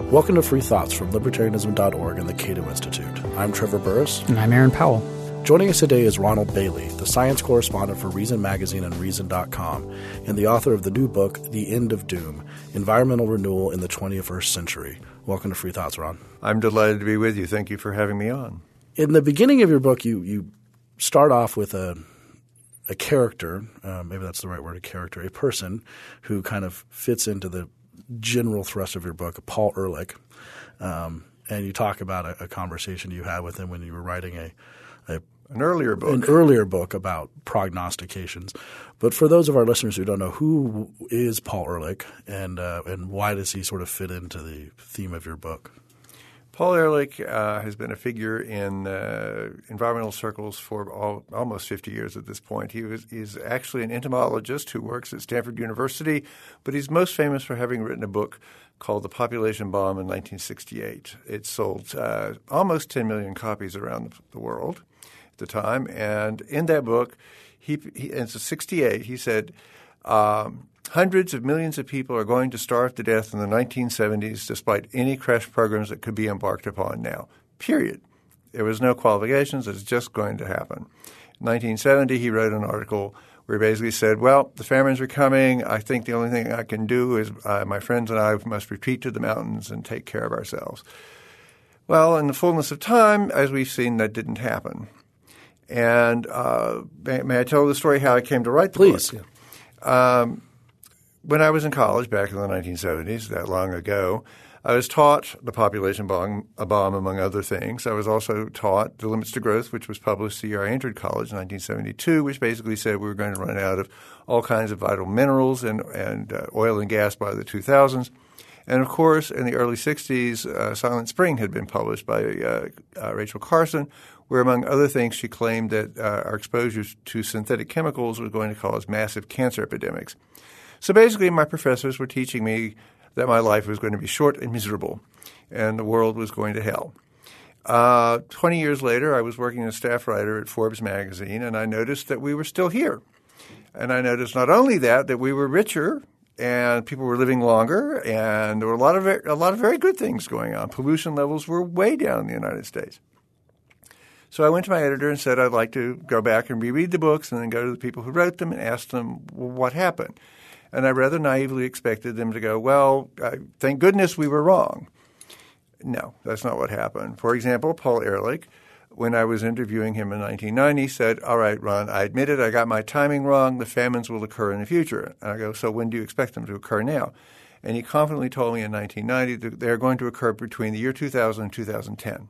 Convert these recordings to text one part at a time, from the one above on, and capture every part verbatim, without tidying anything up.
Welcome to Free Thoughts from Libertarianism dot org and the Cato Institute. I'm Trevor Burrus. And I'm Aaron Powell. Joining us today is Ronald Bailey, the science correspondent for Reason Magazine and Reason dot com, and the author of the new book, The End of Doom, Environmental Renewal in the twenty-first Century. Welcome to Free Thoughts, Ron. I'm delighted to be with you. Thank you for having me on. In the beginning of your book, you, you start off with a a character, uh, maybe that's the right word, a character, a person who kind of fits into the general thrust of your book, Paul Ehrlich. Um, and you talk about a, a conversation you had with him when you were writing a, a an earlier book, an earlier book about prognostications. But for those of our listeners who don't know, who is Paul Ehrlich, and uh, and why does he sort of fit into the theme of your book? Paul Ehrlich uh, has been a figure in uh, environmental circles for all, almost fifty years at this point. He was he's actually an entomologist who works at Stanford University, but he's most famous for having written a book called The Population Bomb in nineteen sixty-eight. It sold uh, almost ten million copies around the world at the time. And in that book, he, he in sixty-eight, he said um, hundreds of millions of people are going to starve to death in the nineteen seventies despite any crash programs that could be embarked upon now, period. There was no qualifications. It's just going to happen. In nineteen seventy, he wrote an article where he basically said, well, the famines are coming. I think the only thing I can do is uh, my friends and I must retreat to the mountains and take care of ourselves. Well, in the fullness of time, as we've seen, that didn't happen. And uh, may, may I tell the story how I came to write the Please. book? Yeah. Um, when I was in college back in the nineteen seventies, that long ago, I was taught The Population Bomb, a bomb, among other things. I was also taught The Limits to Growth, which was published the year I entered college in nineteen seventy-two, which basically said we were going to run out of all kinds of vital minerals and, and uh, oil and gas by the two thousands. And, of course, in the early sixties, uh, Silent Spring had been published by uh, uh, Rachel Carson, where, among other things, she claimed that uh, our exposure to synthetic chemicals was going to cause massive cancer epidemics. So basically, my professors were teaching me that my life was going to be short and miserable and the world was going to hell. Uh, twenty years later, I was working as a staff writer at Forbes magazine, and I noticed that we were still here. And I noticed not only that, that we were richer and people were living longer, and there were a lot of a lot of very good things going on. Pollution levels were way down in the United States. So I went to my editor and said I'd like to go back and reread the books and then go to the people who wrote them and ask them well, what happened. And I rather naively expected them to go, well, I, thank goodness we were wrong. No, that's not what happened. For example, Paul Ehrlich, when I was interviewing him in nineteen ninety, said, all right, Ron, I admit it, I got my timing wrong. The famines will occur in the future. And I go, so when do you expect them to occur now? And he confidently told me in nineteen ninety that they're going to occur between the year two thousand and two thousand ten.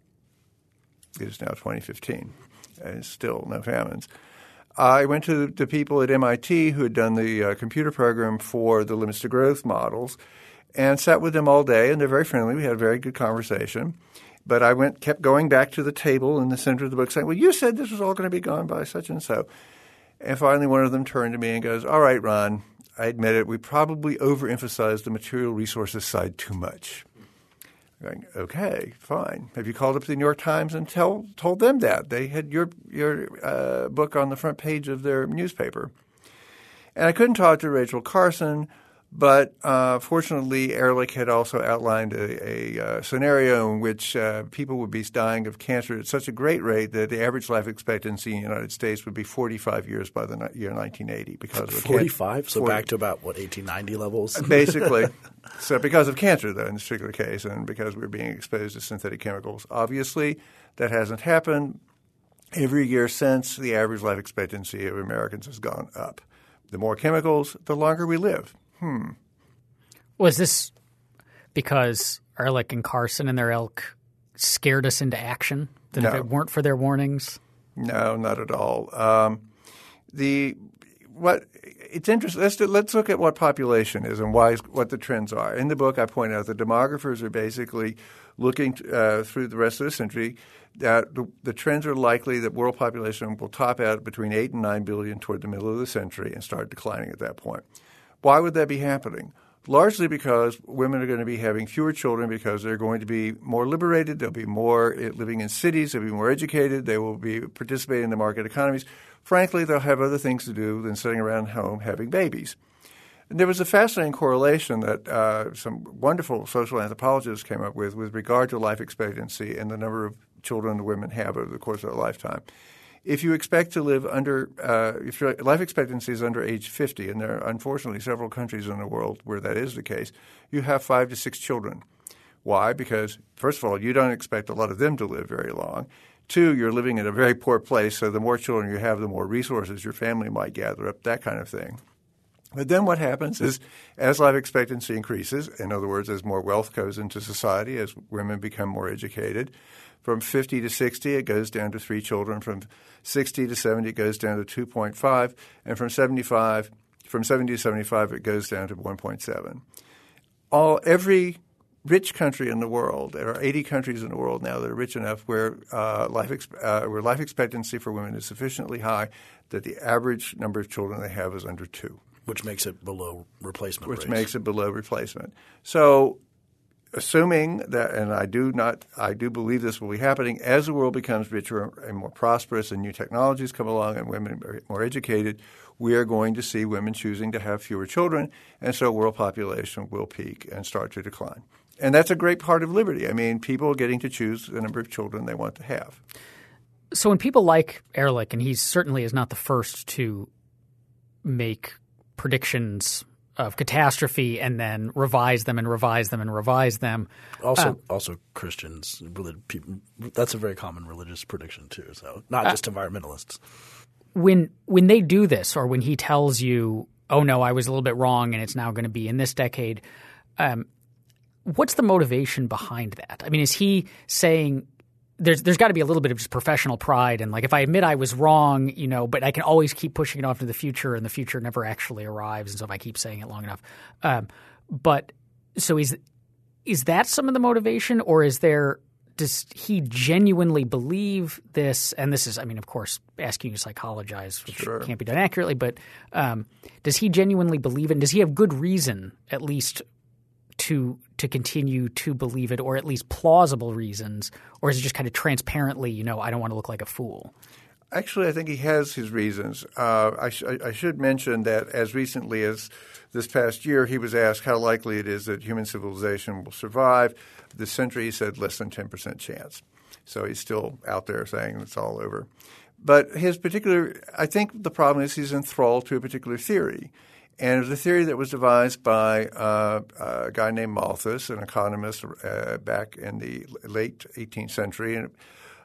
It is now twenty fifteen, and still no famines. I went to the people at M I T who had done the uh, computer program for the limits to growth models and sat with them all day, and they're very friendly. We had a very good conversation. But I went, kept going back to the table in the center of the book saying, well, you said this was all going to be gone by such and so. And finally one of them turned to me and goes, all right, Ron, I admit it. We probably overemphasized the material resources side too much. Going, okay, fine. Have you called up the New York Times and tell, told them that? They had your your uh, book on the front page of their newspaper. And I couldn't talk to Rachel Carson, but uh, fortunately Ehrlich had also outlined a, a uh, scenario in which uh, people would be dying of cancer at such a great rate that the average life expectancy in the United States would be forty-five years by the year nineteen eighty. Because of forty-five? So forty. Back to about, what, eighteen ninety levels? Basically. So because of cancer, though, in this particular case, and because we're being exposed to synthetic chemicals. Obviously, that hasn't happened. Every year since, the average life expectancy of Americans has gone up. The more chemicals, the longer we live. Hmm. Was this because Ehrlich and Carson and their ilk scared us into action? That No. if it weren't for their warnings? No, not at all. Um, the what it's interesting. Let's do, let's look at what population is and why what the trends are. In the book, I point out that demographers are basically looking uh, through the rest of the century that the, the trends are likely that world population will top out between eight and nine billion toward the middle of the century and start declining at that point. Why would that be happening? Largely because women are going to be having fewer children because they're going to be more liberated. They'll be more living in cities. They'll be more educated. They will be participating in the market economies. Frankly, they'll have other things to do than sitting around home having babies. And there was a fascinating correlation that uh, some wonderful social anthropologists came up with with regard to life expectancy and the number of children women have over the course of their lifetime. If you expect to live under uh, – if your life expectancy is under age fifty, and there are unfortunately several countries in the world where that is the case, you have five to six children. Why? Because, first of all, you don't expect a lot of them to live very long. Two, you're living in a very poor place, so the more children you have, the more resources your family might gather up, that kind of thing. But then what happens is as life expectancy increases, in other words, as more wealth goes into society, as women become more educated, from fifty to sixty, it goes down to three children. From sixty to seventy, it goes down to two point five. And from seventy-five, from seventy to seventy-five, it goes down to one point seven. All every rich country in the world, there are eighty countries in the world now that are rich enough where uh, life ex- uh, where life expectancy for women is sufficiently high that the average number of children they have is under two. Which makes it below replacement Which rates. makes it below replacement. So assuming that, and I do not, I do believe this will be happening, as the world becomes richer and more prosperous and new technologies come along and women are more educated, we are going to see women choosing to have fewer children, and so world population will peak and start to decline. And that's a great part of liberty. I mean, people getting to choose the number of children they want to have. So when people like Ehrlich, and he certainly is not the first to make predictions of catastrophe and then revise them and revise them and revise them. Also, uh, also Christians, people, that's a very common religious prediction too. So not just uh, environmentalists. When when they do this, or when he tells you, "Oh no, I was a little bit wrong, and it's now going to be in this decade," um, what's the motivation behind that? I mean, is he saying there's there's got to be a little bit of just professional pride, and like if I admit I was wrong, you know, but I can always keep pushing it off to the future, and the future never actually arrives, and so if I keep saying it long enough, um, but so is is that some of the motivation, or is there does he genuinely believe this? And this is, I mean, of course, asking you to psychologize, which sure. can't be done accurately, but um, does he genuinely believe it? And does he have good reason, at least, to to continue to believe it, or at least plausible reasons, or is it just kind of transparently, you know, I don't want to look like a fool? Actually, I think he has his reasons. Uh, I, sh- I should mention that as recently as this past year, he was asked how likely it is that human civilization will survive. This century, he said, less than ten percent chance. So he's still out there saying it's all over. But his particular – I think the problem is he's enthralled to a particular theory. And it was a theory that was devised by uh, a guy named Malthus, an economist uh, back in the late eighteenth century, and,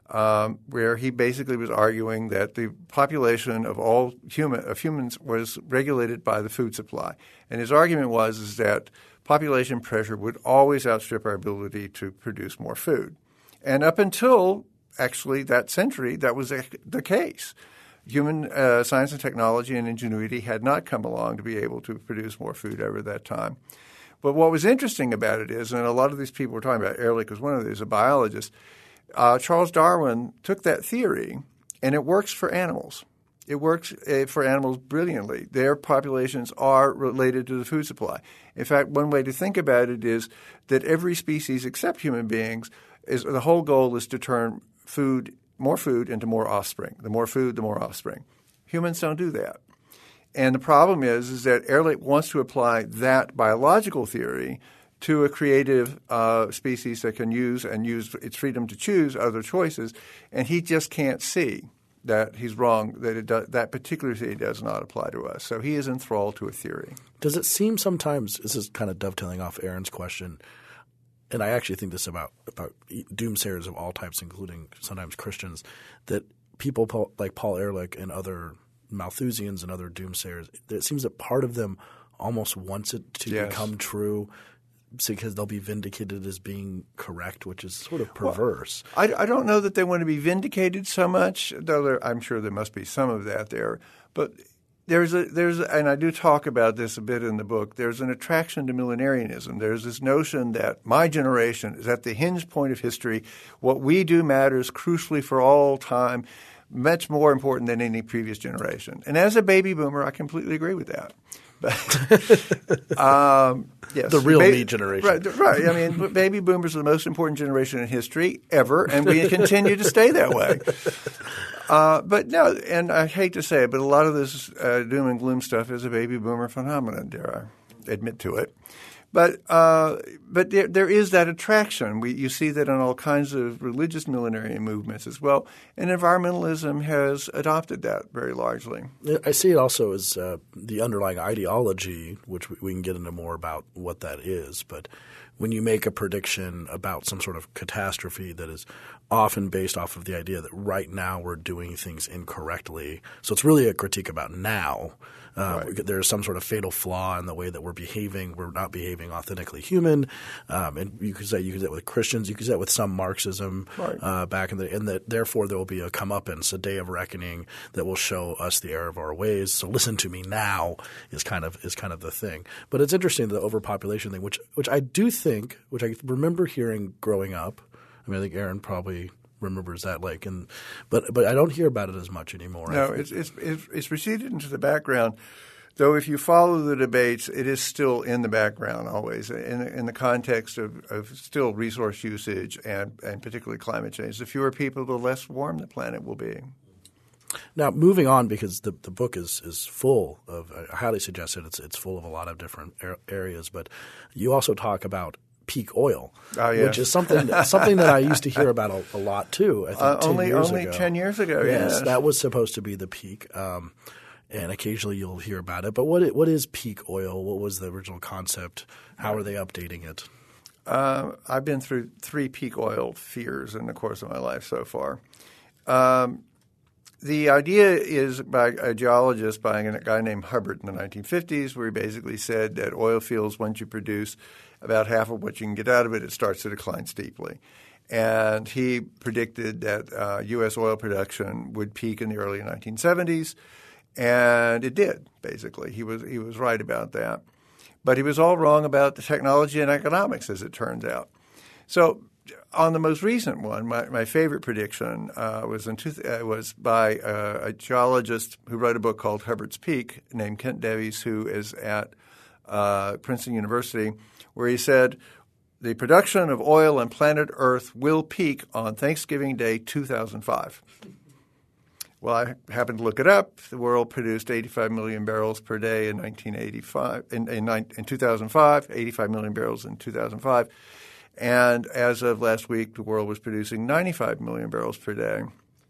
um, where he basically was arguing that the population of all human of humans was regulated by the food supply. And his argument was is that population pressure would always outstrip our ability to produce more food. And up until actually that century, that was the case. Human uh, science and technology and ingenuity had not come along to be able to produce more food over that time. But what was interesting about it is, and a lot of these people were talking about, Ehrlich was one of these, a biologist, uh, Charles Darwin took that theory, and it works for animals. It works uh, for animals brilliantly. Their populations are related to the food supply. In fact, one way to think about it is that every species except human beings, is the whole goal is to turn food more food into more offspring. The more food, the more offspring. Humans don't do that. And the problem is, is that Ehrlich wants to apply that biological theory to a creative uh, species that can use and use its freedom to choose other choices, and he just can't see that he's wrong, that it does, that particular theory does not apply to us. So he is enthralled to a theory. Does it seem sometimes – this is kind of dovetailing off Aaron's question – and I actually think this about, about doomsayers of all types, including sometimes Christians, that people Paul, like Paul Ehrlich and other Malthusians and other doomsayers, it seems that part of them almost wants it to yes. become true because they'll be vindicated as being correct, which is sort of perverse. Well, I, I don't know that they want to be vindicated so much, though there, I'm sure there must be some of that there. But There's a there's a, and I do talk about this a bit in the book. There's an attraction to millenarianism. There's this notion that my generation is at the hinge point of history. What we do matters crucially for all time, much more important than any previous generation. And as a baby boomer, I completely agree with that. But, um, yes, the real ba- me generation. Right, right. I mean, baby boomers are the most important generation in history ever, and we continue to stay that way. Uh, but no, and I hate to say it, but a lot of this uh, doom and gloom stuff is a baby boomer phenomenon, dare I admit to it. But uh, but there, there is that attraction. We, you see that in all kinds of religious millenarian movements as well. And environmentalism has adopted that very largely. I see it also as uh, the underlying ideology, which we, we can get into more about what that is. But when you make a prediction about some sort of catastrophe that is often based off of the idea that right now we're doing things incorrectly. So it's really a critique about now. Uh, right. There's some sort of fatal flaw in the way that we're behaving. We're not behaving authentically human. Um, and you could say you could say that with Christians. You could say that with some Marxism right. uh, back in the – and that therefore there will be a comeuppance, a day of reckoning that will show us the error of our ways. So listen to me now is kind of is kind of the thing. But it's interesting, the overpopulation thing, which which I do think – which I remember hearing growing up. I mean I think Aaron probably – remembers that like and but but I don't hear about it as much anymore. No, it's it's it's receded into the background. Though if you follow the debates, it is still in the background always in in the context of, of still resource usage and and particularly climate change. The fewer people, the less warm the planet will be. Now, moving on, because the the book is is full of – I highly suggest it. It's it's full of a lot of different areas. But you also talk about peak oil, oh, yes. which is something something that I used to hear about a, a lot too. I think uh, ten only years only ago. ten years ago. Yes, yes, that was supposed to be the peak, um, and occasionally you'll hear about it. But what what is peak oil? What was the original concept? How are they updating it? Uh, I've been through three peak oil fears in the course of my life so far. Um, the idea is by a geologist, by a guy named Hubbard in the nineteen fifties, where he basically said that oil fields, once you produce about half of what you can get out of it, it starts to decline steeply. And he predicted that uh, U S oil production would peak in the early nineteen seventies, and it did, basically. He was he was right about that. But he was all wrong about the technology and economics, as it turns out. So on the most recent one, my, my favorite prediction uh, was in two, uh, was by uh, a geologist who wrote a book called Hubbard's Peak named Kent Davies, who is at uh, Princeton University, where he said the production of oil on planet Earth will peak on Thanksgiving Day two thousand five. Well, I happened to look it up. The world produced eighty-five million barrels per day in nineteen eighty-five. In, in, in two thousand five, eighty-five million barrels in two thousand five. And as of last week, the world was producing ninety-five million barrels per day.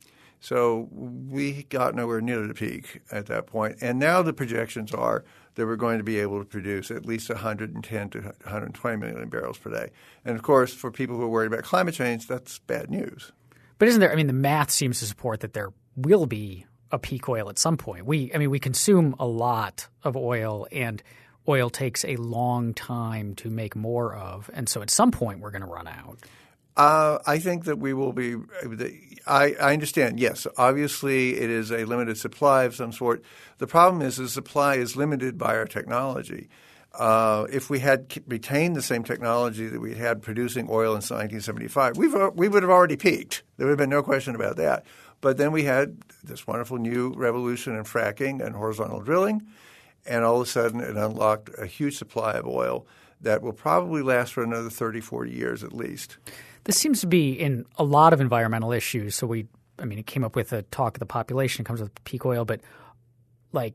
So we got nowhere near the peak at that point. And now the projections are that we're going to be able to produce at least one hundred ten to one hundred twenty million barrels per day. And, of course, for people who are worried about climate change, that's bad news. But isn't there – I mean the math seems to support that there will be a peak oil at some point. We I mean we consume a lot of oil, and oil takes a long time to make more of. And so at some point we're going to run out. Uh, I think that we will be – I, I understand, yes. Obviously, it is a limited supply of some sort. The problem is the supply is limited by our technology. Uh, if we had retained the same technology that we had producing oil in nineteen seventy-five, we've, we would have already peaked. There would have been no question about that. But then we had this wonderful new revolution in fracking and horizontal drilling, and all of a sudden it unlocked a huge supply of oil that will probably last for another thirty, forty years at least. This seems to be in a lot of environmental issues. So we – I mean it came up with a talk of the population. It comes with peak oil. But like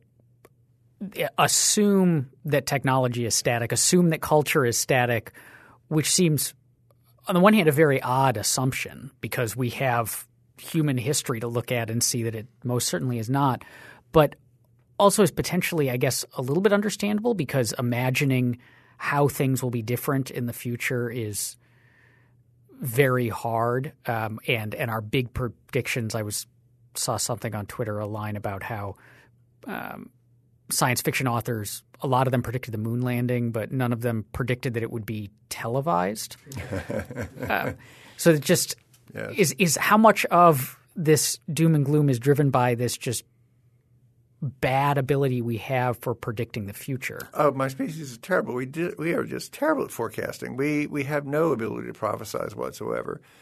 assume that technology is static. Assume that culture is static, which seems on the one hand a very odd assumption because we have human history to look at and see that it most certainly is not. But also is potentially, I guess, a little bit understandable because imagining how things will be different in the future is very hard. Um, and and our big predictions, I was saw something on Twitter, a line about how um, science fiction authors, a lot of them predicted the moon landing, but none of them predicted that it would be televised. uh, so it just yes. is is how much of this doom and gloom is driven by this just bad ability we have for predicting the future. Oh, my species is terrible. We did, we are just terrible at forecasting. We we have no ability to prophesize whatsoever.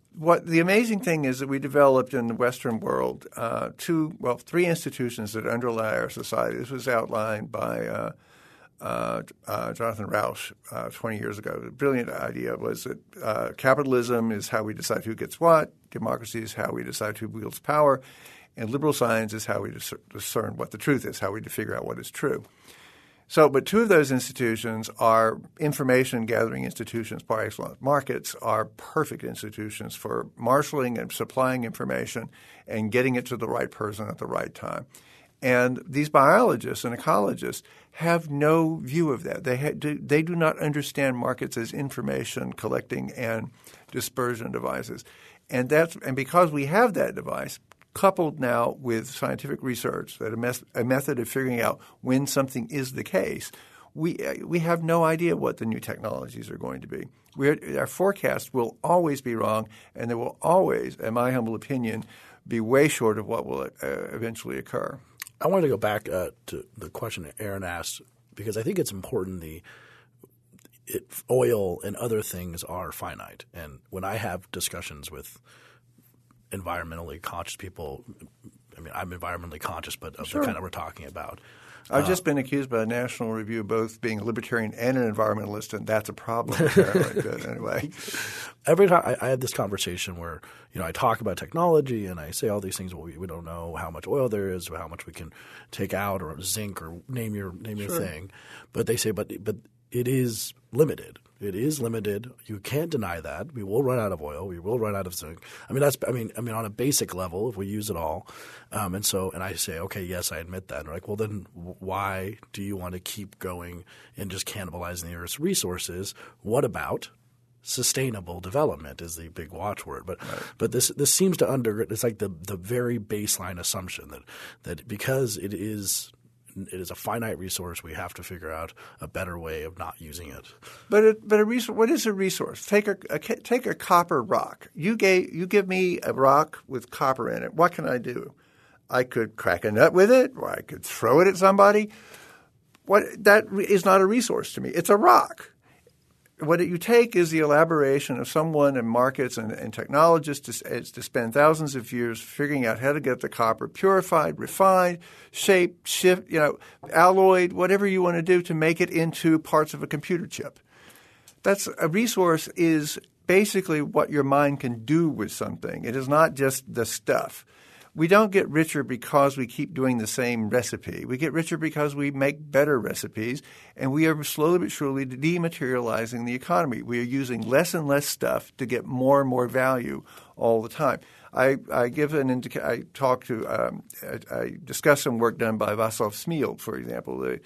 what the amazing thing is that we developed in the Western world uh, two, well, three institutions that underlie our society. This was outlined by uh, uh, uh, Jonathan Rauch uh, twenty years ago. The brilliant idea was that uh, capitalism is how we decide who gets what, democracy is how we decide who wields power, and liberal science is how we dis- discern what the truth is, how we figure out what is true. So, but two of those institutions are information gathering institutions par excellence. Markets are perfect institutions for marshaling and supplying information and getting it to the right person at the right time. And these biologists and ecologists have no view of that. They ha- do, they do not understand markets as information collecting and dispersion devices. And that's and because we have that device, coupled now with scientific research, that a, mes- a method of figuring out when something is the case, we we have no idea what the new technologies are going to be. We're, our forecast will always be wrong, and there will always, in my humble opinion, be way short of what will uh, eventually occur. I wanted to go back uh, to the question that Aaron asked because I think it's important the it, oil and other things are finite. And when I have discussions with environmentally conscious people. I mean, I'm environmentally conscious, but of sure. the kind that we're talking about. I've uh, just been accused by National Review of both being a libertarian and an environmentalist, and that's a problem apparently. But anyway. Every time I, I had this conversation where, you know, I talk about technology and I say all these things. Well, we, we don't know how much oil there is, or how much we can take out, or zinc, or name your name your sure. thing. But they say, but but it is limited. It is limited. You can't deny that. We will run out of oil. We will run out of zinc. I mean, that's. I mean, I mean, on a basic level, if we use it all, um, and so, and I say, okay, yes, I admit that. And they're like, well, then why do you want to keep going and just cannibalizing the Earth's resources? What about sustainable development? Is the big watchword. But right. but this this seems to under. It's like the the very baseline assumption that that because it is. It is a finite resource. We have to figure out a better way of not using it. But it, but a resource. What is a resource? Take a, a take a copper rock. You gave you give me a rock with copper in it. What can I do? I could crack a nut with it, or I could throw it at somebody. What that is not a resource to me. It's a rock. What you take is the elaboration of someone in markets and, and technologists to, to spend thousands of years figuring out how to get the copper purified, refined, shaped, shift, you know, alloyed, whatever you want to do to make it into parts of a computer chip. That's a resource is basically what your mind can do with something. It is not just the stuff. We don't get richer because we keep doing the same recipe. We get richer because we make better recipes, and we are slowly but surely dematerializing the economy. We are using less and less stuff to get more and more value all the time. I, I give an indica- I talk to um, I, I discuss some work done by Václav Smil, for example, the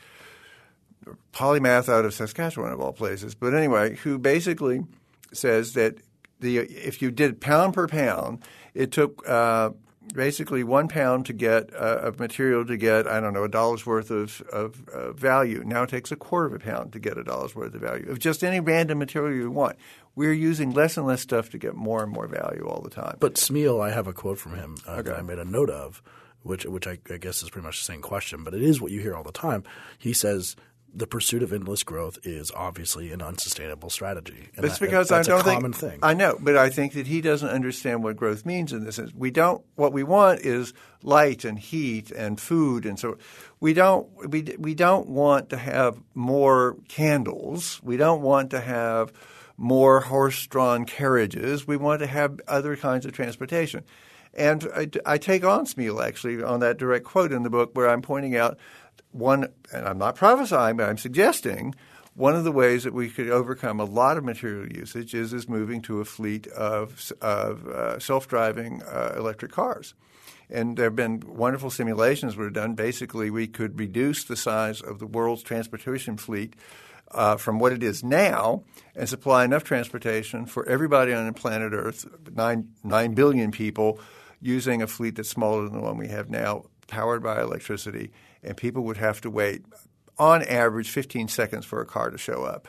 polymath out of Saskatchewan of all places. But anyway, who basically says that the if you did pound per pound, it took uh, – basically one pound to get uh, of material to get, I don't know, a dollar's worth of, of uh, value. Now it takes a quarter of a pound to get a dollar's worth of value of just any random material you want. We're using less and less stuff to get more and more value all the time. But Smil, I have a quote from him uh, okay. that I made a note of, which which I, I guess is pretty much the same question, but it is what you hear all the time. He says the pursuit of endless growth is obviously an unsustainable strategy. And that's that, because that's I don't a common think, thing. I know, but I think that he doesn't understand what growth means in this sense. We don't – what we want is light and heat and food, and so we don't we we don't want to have more candles. We don't want to have more horse-drawn carriages. We want to have other kinds of transportation. And I, I take on Smil actually on that direct quote in the book where I'm pointing out one – and I'm not prophesying, but I'm suggesting one of the ways that we could overcome a lot of material usage is, is moving to a fleet of, of uh, self-driving uh, electric cars. And there have been wonderful simulations that were done. Basically, we could reduce the size of the world's transportation fleet uh, from what it is now and supply enough transportation for everybody on the planet Earth, nine, nine billion people, using a fleet that's smaller than the one we have now, powered by electricity. And people would have to wait, on average, fifteen seconds for a car to show up.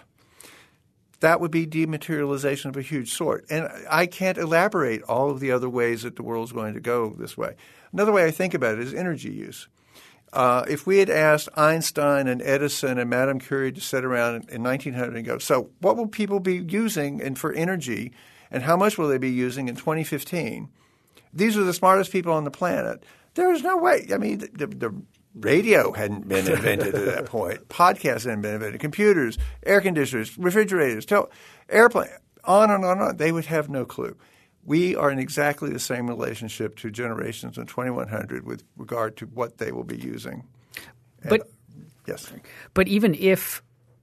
That would be dematerialization of a huge sort. And I can't elaborate all of the other ways that the world's going to go this way. Another way I think about it is energy use. Uh, if we had asked Einstein and Edison and Madame Curie to sit around in nineteen hundred and go, so what will people be using and for energy And how much will they be using in twenty fifteen? These are the smartest people on the planet. There is no way. I mean, the, the radio hadn't been invented at that point. Podcasts hadn't been invented. Computers, air conditioners, refrigerators, tel- airplane, on and on and on. They would have no clue. We are in exactly the same relationship to generations in twenty-one hundred with regard to what they will be using. And, but yes. But even if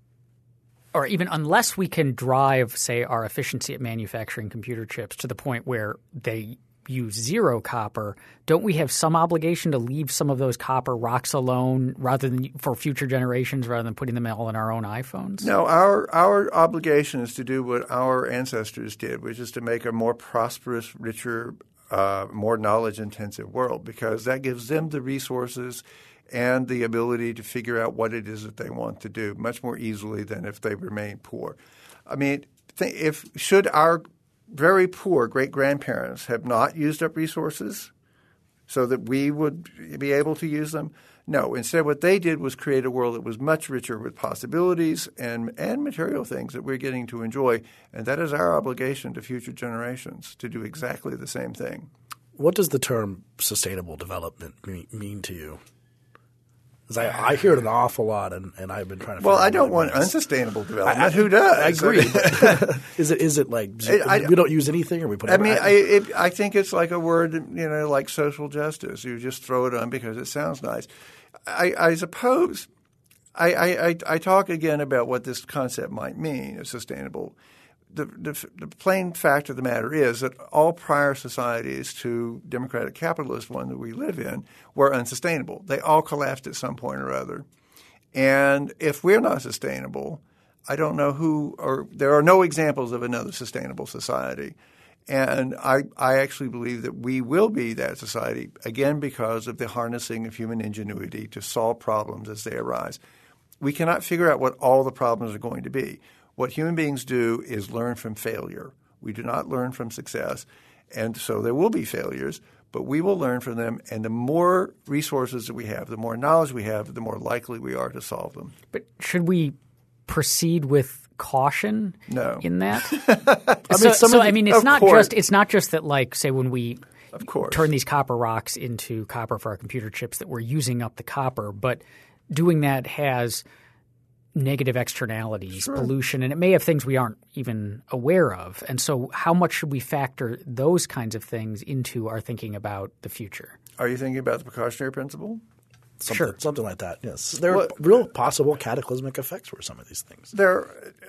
– or even unless we can drive, say, our efficiency at manufacturing computer chips to the point where they – use zero copper, don't we have some obligation to leave some of those copper rocks alone rather than for future generations rather than putting them all in our own iPhones? No, our our obligation is to do what our ancestors did, which is to make a more prosperous, richer, uh, more knowledge-intensive world, because that gives them the resources and the ability to figure out what it is that they want to do much more easily than if they remain poor. I mean, th- if should our very poor great-grandparents have not used up resources so that we would be able to use them? No. Instead, what they did was create a world that was much richer with possibilities and, and material things that we're getting to enjoy, and that is our obligation to future generations to do exactly the same thing. What does the term sustainable development mean, mean to you? I, I hear it an awful lot, and, and I've been trying to. Well, I out don't what want it means. unsustainable development. I, I, Who does? I agree. But is it is it like I, we don't use anything, or we put? I mean, I, I, it, I think it's like a word, you know, like social justice. You just throw it on because it sounds nice. I, I suppose I, I, I talk again about what this concept might mean of sustainable. The, the, the plain fact of the matter is that all prior societies to democratic capitalist one that we live in were unsustainable. They all collapsed at some point or other. And if we're not sustainable, I don't know who – or there are no examples of another sustainable society. And I, I actually believe that we will be that society, again, because of the harnessing of human ingenuity to solve problems as they arise. We cannot figure out what all the problems are going to be. What human beings do is learn from failure. We do not learn from success. And so there will be failures, but we will learn from them. And the more resources that we have, the more knowledge we have, the more likely we are to solve them. But should we proceed with caution no. in that? I so, mean, some so of the, I mean, it's of not course. just it's not just that, like, say, when we of course. turn these copper rocks into copper for our computer chips, that we're using up the copper, but doing that has negative externalities, sure. pollution, and it may have things we aren't even aware of. And so how much should we factor those kinds of things into our thinking about the future? Are you thinking about the precautionary principle? Something, sure. something like that, yes. There well, are real possible cataclysmic effects for some of these things. There,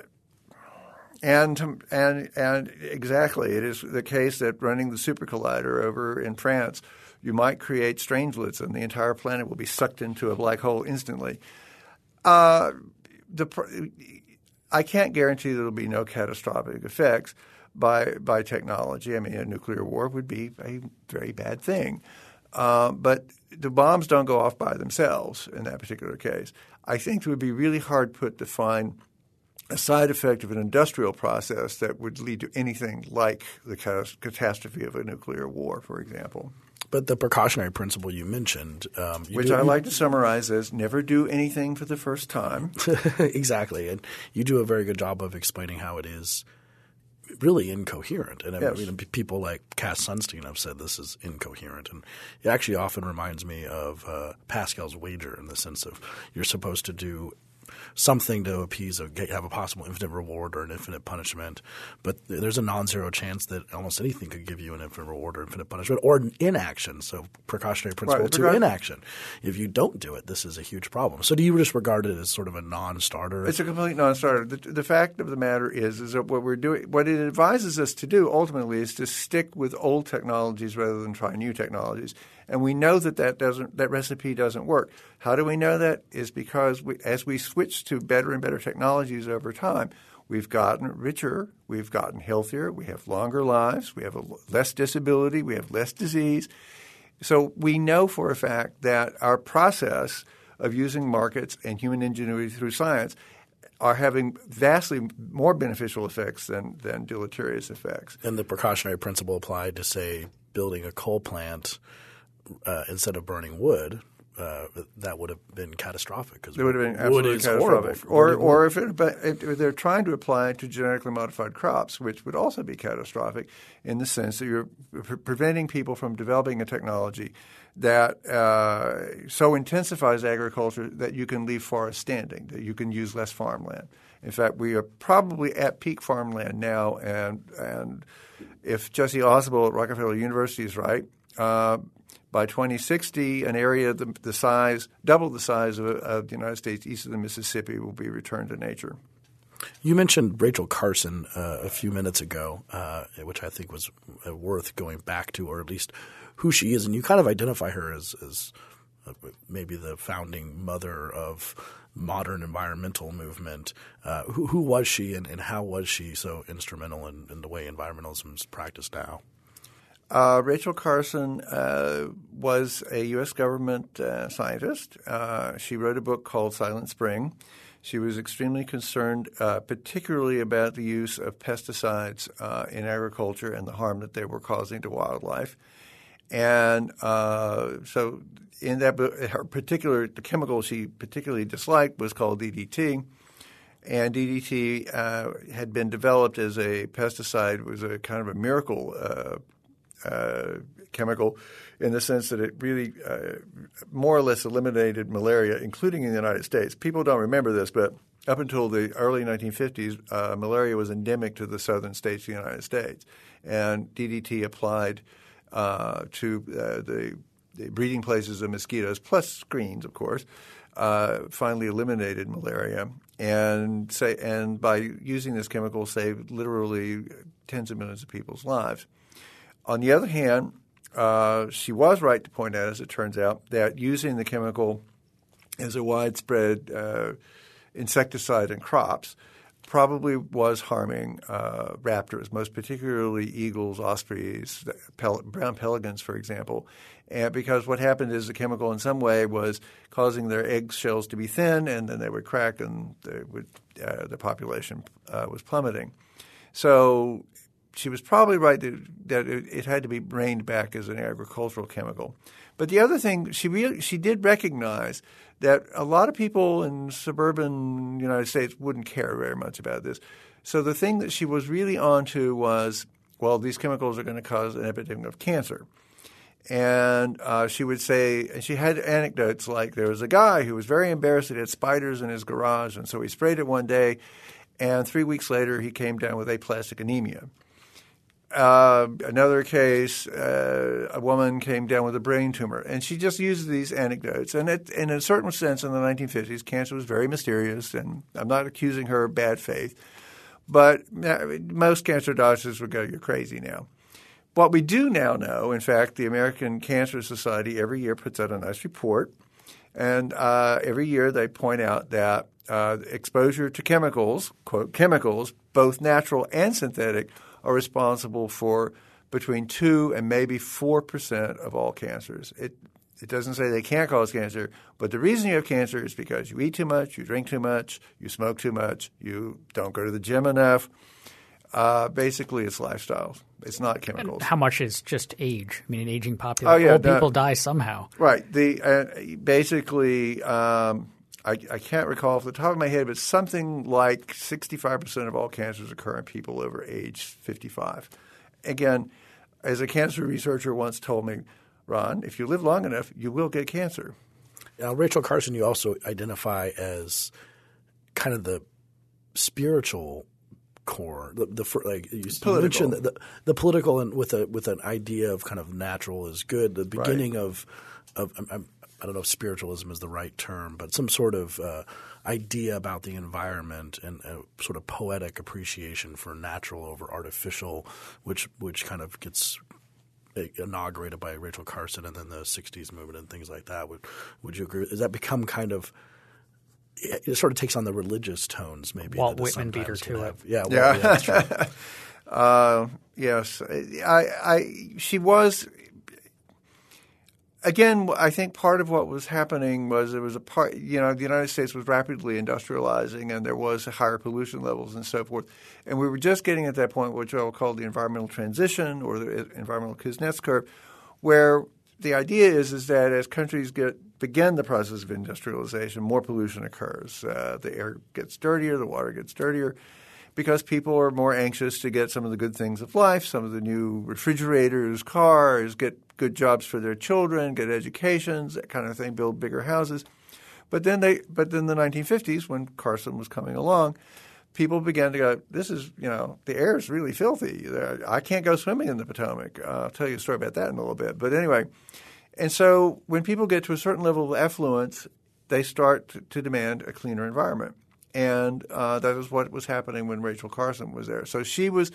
and, and, and exactly. It is the case that running the super collider over in France, you might create strangelets and the entire planet will be sucked into a black hole instantly. Uh, The, I can't guarantee there will be no catastrophic effects by by technology. I mean, a nuclear war would be a very bad thing. Uh, but the bombs don't go off by themselves in that particular case. I think it would be really hard put to find a side effect of an industrial process that would lead to anything like the catastrophe of a nuclear war, for example. But the precautionary principle you mentioned um, – Which I like to summarize as never do anything for the first time. Exactly. And you do a very good job of explaining how it is really incoherent. And yes. I mean, people like Cass Sunstein have said this is incoherent. And it actually often reminds me of uh, Pascal's wager in the sense of you're supposed to do – something to appease a have a possible infinite reward or an infinite punishment, but there's a non-zero chance that almost anything could give you an infinite reward or infinite punishment or inaction. So precautionary principle right. to Precau- inaction. If you don't do it, this is a huge problem. So do you just regard it as sort of a non-starter? It's a complete non-starter. The, the fact of the matter is, is that what we're doing, what it advises us to do ultimately is to stick with old technologies rather than try new technologies. And we know that that doesn't that recipe doesn't work. How do we know that? Is because we, as we switch to better and better technologies over time, we've gotten richer, we've gotten healthier, we have longer lives, we have a, less disability, we have less disease. So we know for a fact that our process of using markets and human ingenuity through science are having vastly more beneficial effects than, than deleterious effects. And the precautionary principle applied to, say, building a coal plant – Uh, instead of burning wood uh, that would have been catastrophic. Because it would have been absolutely catastrophic. Or, or if, it, if they're trying to apply it to genetically modified crops, which would also be catastrophic in the sense that you're pre- preventing people from developing a technology that uh, so intensifies agriculture that you can leave forests standing, that you can use less farmland. In fact, we are probably at peak farmland now, and and if Jesse Ausubel at Rockefeller University is right, uh, by twenty sixty, an area the, the size, double the size of, of the United States east of the Mississippi will be returned to nature. You mentioned Rachel Carson uh, a few minutes ago, uh, which I think was uh, worth going back to, or at least who she is. And you kind of identify her as, as uh, maybe the founding mother of modern environmental movement. Uh, who, who was she, and, and how was she so instrumental in, in the way environmentalism is practiced now? Uh, Rachel Carson uh, was a U S government uh, scientist. Uh, she wrote a book called Silent Spring. She was extremely concerned uh, particularly about the use of pesticides uh, in agriculture and the harm that they were causing to wildlife. And uh, so in that book, her particular – the chemical she particularly disliked was called D D T. And D D T uh, had been developed as a pesticide. It was a kind of a miracle uh Uh, chemical in the sense that it really uh, more or less eliminated malaria, including in the United States. People don't remember this, but up until the early nineteen fifties, uh, malaria was endemic to the southern states of the United States. And D D T applied uh, to uh, the, the breeding places of mosquitoes, plus screens, of course, uh, finally eliminated malaria. And, say, and by using this chemical, saved literally tens of millions of people's lives. On the other hand, uh, she was right to point out, as it turns out, that using the chemical as a widespread uh, insecticide in crops probably was harming uh, raptors, most particularly eagles, ospreys, pel- brown pelicans, for example. And because what happened is the chemical in some way was causing their egg shells to be thin, and then they would crack, and they would, uh, the population uh, was plummeting. So she was probably right that, that it, it had to be reined back as an agricultural chemical. But the other thing, she really, she did recognize that a lot of people in suburban United States wouldn't care very much about this. So the thing that she was really onto was, well, these chemicals are going to cause an epidemic of cancer. And uh, she would say – and she had anecdotes like there was a guy who was very embarrassed that he had spiders in his garage, and so he sprayed it one day, and three weeks later he came down with aplastic anemia. Uh, another case, uh, a woman came down with a brain tumor, and she just used these anecdotes. And it, in a certain sense, in the nineteen fifties, cancer was very mysterious, and I'm not accusing her of bad faith. But most cancer doctors would go, you're crazy now. What we do now know, in fact, the American Cancer Society every year puts out a nice report, and uh, every year they point out that uh, exposure to chemicals, quote, chemicals, both natural and synthetic, are responsible for between two and maybe four percent of all cancers. It it doesn't say they can't cause cancer, but the reason you have cancer is because you eat too much, you drink too much, you smoke too much, you don't go to the gym enough. Uh, basically, it's lifestyles. It's not chemicals. And how much is just age? I mean, an aging population. Oh, yeah, Old no, people die somehow. Right. The uh, basically, um, I, I can't recall off the top of my head, but something like sixty-five percent of all cancers occur in people over age fifty-five. Again, as a cancer researcher once told me, Ron, if you live long enough, you will get cancer. Now, Rachel Carson, you also identify as kind of the spiritual core, the, the like you political. mentioned the, the political, and with a with an idea of kind of natural is good. The beginning right. of of I'm, I don't know if spiritualism is the right term, but some sort of uh, idea about the environment and a sort of poetic appreciation for natural over artificial, which which kind of gets inaugurated by Rachel Carson and then the sixties movement and things like that. Would would you agree? Does that become kind of it sort of takes on the religious tones maybe? Walt Whitman beat her to it. Yeah, well, yeah. yeah, that's true. uh, yes, I, I she was. Again, I think part of what was happening was there was a part – you know, the United States was rapidly industrializing and there was higher pollution levels and so forth. And we were just getting at that point which I will call the environmental transition or the environmental Kuznets curve, where the idea is is that as countries get begin the process of industrialization, more pollution occurs. Uh, the air gets dirtier, the water gets dirtier, because people are more anxious to get some of the good things of life, some of the new refrigerators, cars, get good jobs for their children, get educations, that kind of thing, build bigger houses. But then they, but then the nineteen fifties, when Carson was coming along, people began to go, this is, you know, the air is really filthy. I can't go swimming in the Potomac. Uh, I'll tell you a story about that in a little bit. But anyway, and so when people get to a certain level of affluence, they start to, to demand a cleaner environment. And uh, that was what was happening when Rachel Carson was there. So she was,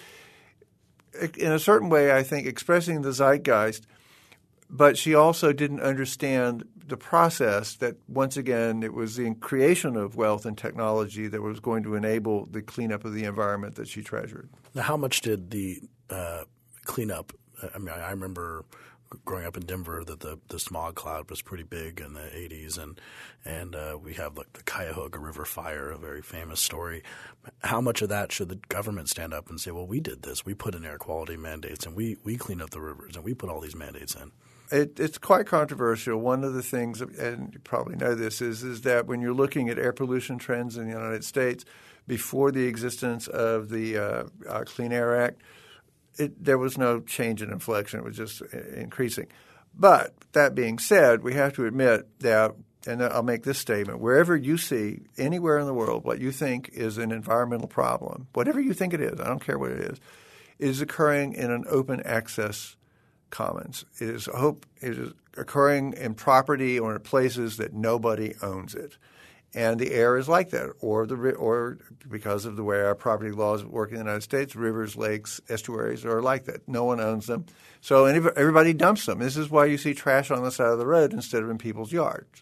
in a certain way, I think, expressing the zeitgeist, but she also didn't understand the process that, once again, it was the creation of wealth and technology that was going to enable the cleanup of the environment that she treasured. Now, how much did the uh, cleanup – I mean, I remember – growing up in Denver, that the, the smog cloud was pretty big in the eighties, and and uh, we have like the Cuyahoga River fire, a very famous story. How much of that should the government stand up and say, well, we did this, we put in air quality mandates, and we we cleaned up the rivers, and we put all these mandates in? It, it's quite controversial. One of the things, and you probably know this, is is that when you're looking at air pollution trends in the United States before the existence of the uh, uh, Clean Air Act, It, there was no change in inflection. It was just increasing. But that being said, we have to admit that, and I'll make this statement, wherever you see anywhere in the world what you think is an environmental problem, whatever you think it is, I don't care what it is, is occurring in an open access commons. It is, hope, it is occurring in property or in places that nobody owns it. And the air is like that, or the or because of the way our property laws work in the United States, rivers, lakes, estuaries are like that. No one owns them, so everybody dumps them. This is why you see trash on the side of the road instead of in people's yards.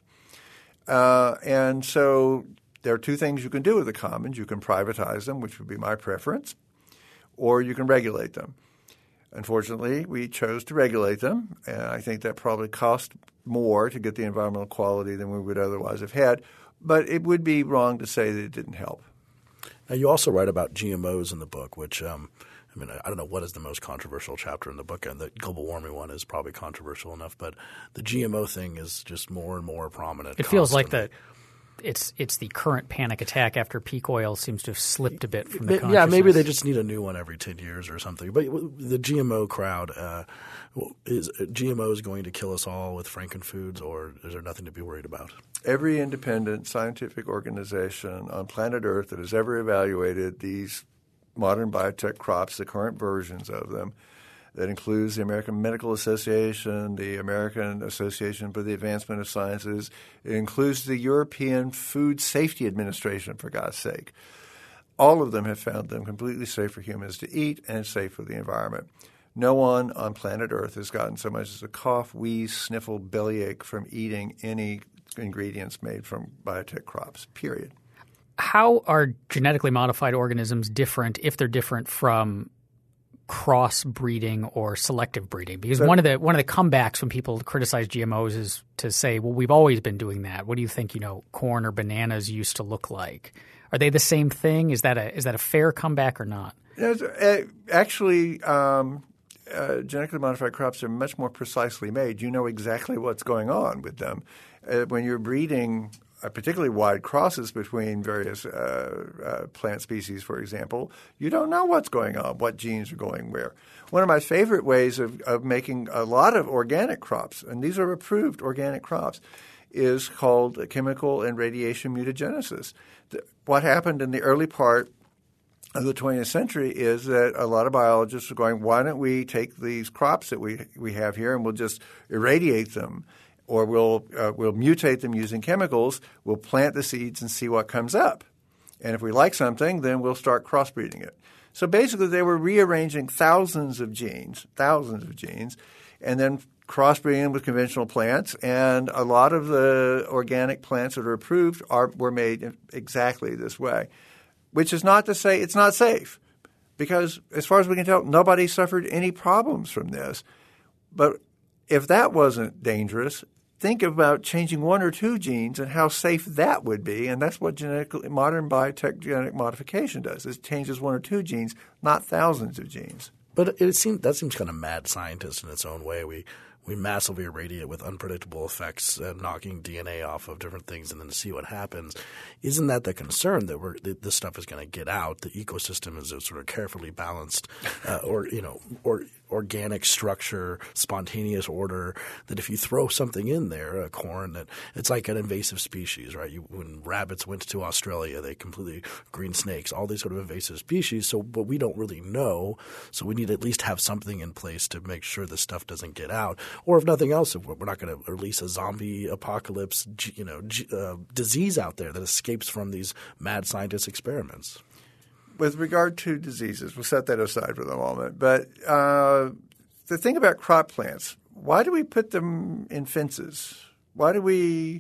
Uh, and so there are two things you can do with the commons. You can privatize them, which would be my preference, or you can regulate them. Unfortunately, we chose to regulate them, and I think that probably cost more to get the environmental quality than we would otherwise have had. But it would be wrong to say that it didn't help. Now, you also write about G M Os in the book, which um, I mean, I don't know what is the most controversial chapter in the book, and the global warming one is probably controversial enough. But the G M O thing is just more and more prominent. It constantly. feels like the it's it's the current panic attack after peak oil seems to have slipped a bit from the consciousness. Yeah, maybe they just need a new one every ten years or something. But the G M O crowd, uh, is G M Os going to kill us all with Frankenfoods, or is there nothing to be worried about? Every independent scientific organization on planet Earth that has ever evaluated these modern biotech crops, the current versions of them, that includes the American Medical Association, the American Association for the Advancement of Sciences. It includes the European Food Safety Administration, for God's sake. All of them have found them completely safe for humans to eat and safe for the environment. No one on planet Earth has gotten so much as a cough, wheeze, sniffle, bellyache from eating any ingredients made from biotech crops, period. How are genetically modified organisms different if they're different from crossbreeding or selective breeding? Because but, one of the one of the comebacks when people criticize G M Os is to say, well, we've always been doing that. What do you think, you know, corn or bananas used to look like? Are they the same thing? Is that a is that a fair comeback or not? Actually, um, uh, genetically modified crops are much more precisely made. You know exactly what's going on with them. Uh, when you're breeding uh, particularly wide crosses between various uh, uh, plant species, for example, you don't know what's going on, what genes are going where. One of my favorite ways of, of making a lot of organic crops, and these are approved organic crops, is called chemical and radiation mutagenesis. The, what happened in the early part of the twentieth century is that a lot of biologists are going, why don't we take these crops that we we have here and we'll just irradiate them, or we'll uh, we'll mutate them using chemicals. We'll plant the seeds and see what comes up. And if we like something, then we'll start crossbreeding it. So basically they were rearranging thousands of genes, thousands of genes, and then crossbreeding them with conventional plants. And a lot of the organic plants that are approved are were made exactly this way, which is not to say it's not safe, because as far as we can tell, nobody suffered any problems from this. But if that wasn't dangerous, think about changing one or two genes and how safe that would be. And that's what genetic, modern biotech genetic modification does. It changes one or two genes, not thousands of genes. But it seems that seems kind of mad scientist in its own way. We we massively irradiate it with unpredictable effects, uh, knocking D N A off of different things and then see what happens. Isn't that the concern that we're that this stuff is going to get out? The ecosystem is a sort of carefully balanced uh, or you know or organic structure, spontaneous order, that if you throw something in there, a corn, that it's like an invasive species, right? You, when rabbits went to Australia, they completely – green snakes, all these sort of invasive species. So but we don't really know. So we need to at least have something in place to make sure this stuff doesn't get out. Or if nothing else, if we're not going to release a zombie apocalypse you know, uh, disease out there that escapes from these mad scientist experiments. With regard to diseases, we'll set that aside for the moment. But uh, the thing about crop plants, why do we put them in fences? Why do we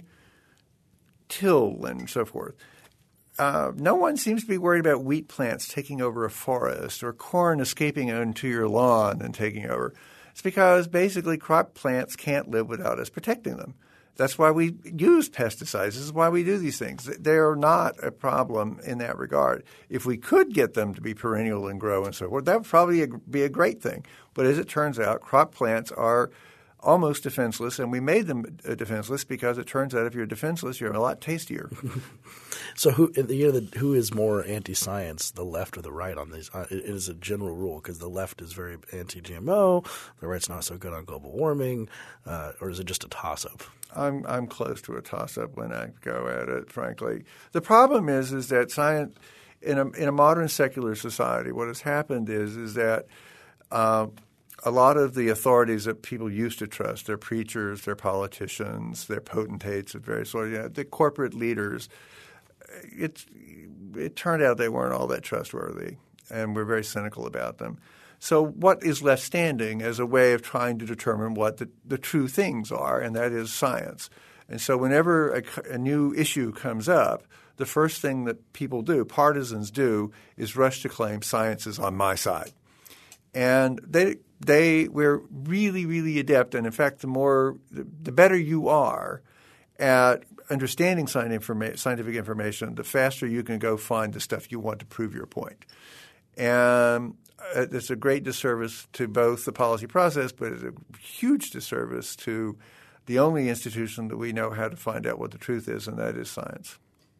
till and so forth? Uh, no one seems to be worried about wheat plants taking over a forest or corn escaping onto your lawn and taking over. It's because basically crop plants can't live without us protecting them. That's why we use pesticides. This is why we do these things. They're not a problem in that regard. If we could get them to be perennial and grow and so forth, that would probably be a great thing. But as it turns out, crop plants are almost defenseless, and we made them defenseless because it turns out if you're defenseless, you're a lot tastier. So who you know, the, who is more anti-science, the left or the right on these? Uh, it is a general rule because the left is very anti-G M O, the right's not so good on global warming, uh, or is it just a toss-up? I'm I'm close to a toss-up when I go at it, frankly. The problem is is that science in a in a modern secular society, what has happened is is that uh, a lot of the authorities that people used to trust, their preachers, their politicians, their potentates of various sorts, you know, the corporate leaders, it it turned out they weren't all that trustworthy, and we're very cynical about them. So what is left standing as a way of trying to determine what the, the true things are, and that is science. And so whenever a, a new issue comes up, the first thing that people do, partisans do, is rush to claim science is on my side. And they they we're really, really adept, and in fact, the more the, the better you are at understanding scientific information, the faster you can go find the stuff you want to prove your point. And it's a great disservice to both the policy process, but it's a huge disservice to the only institution that we know how to find out what the truth is, and that is science.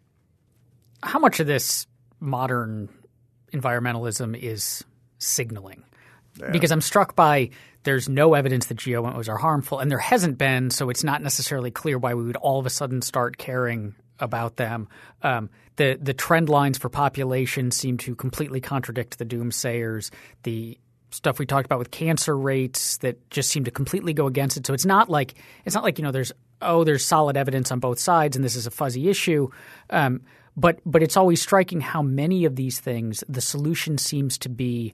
How much of this modern environmentalism is signaling? Yeah. Because I'm struck by there's no evidence that G M Os are harmful, and there hasn't been, so it's not necessarily clear why we would all of a sudden start caring about them. Um, the the trend lines for population seem to completely contradict the doomsayers. The stuff we talked about with cancer rates that just seem to completely go against it. So it's not like it's not like you know there's oh there's solid evidence on both sides and this is a fuzzy issue. Um, but but it's always striking how many of these things the solution seems to be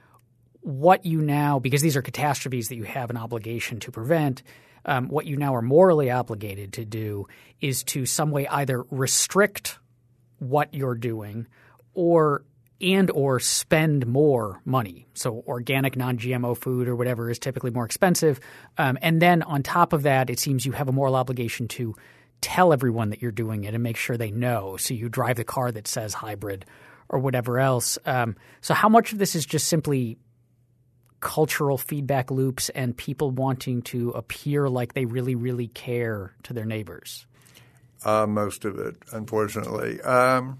what you now, because these are catastrophes that you have an obligation to prevent, um, what you now are morally obligated to do is to some way either restrict what you're doing or and or spend more money. So organic non-G M O food or whatever is typically more expensive. Um, and then on top of that, it seems you have a moral obligation to tell everyone that you're doing it and make sure they know. So you drive the car that says hybrid or whatever else. Um, so how much of this is just simply cultural feedback loops and people wanting to appear like they really, really care to their neighbors? Uh, most of it, unfortunately. Um,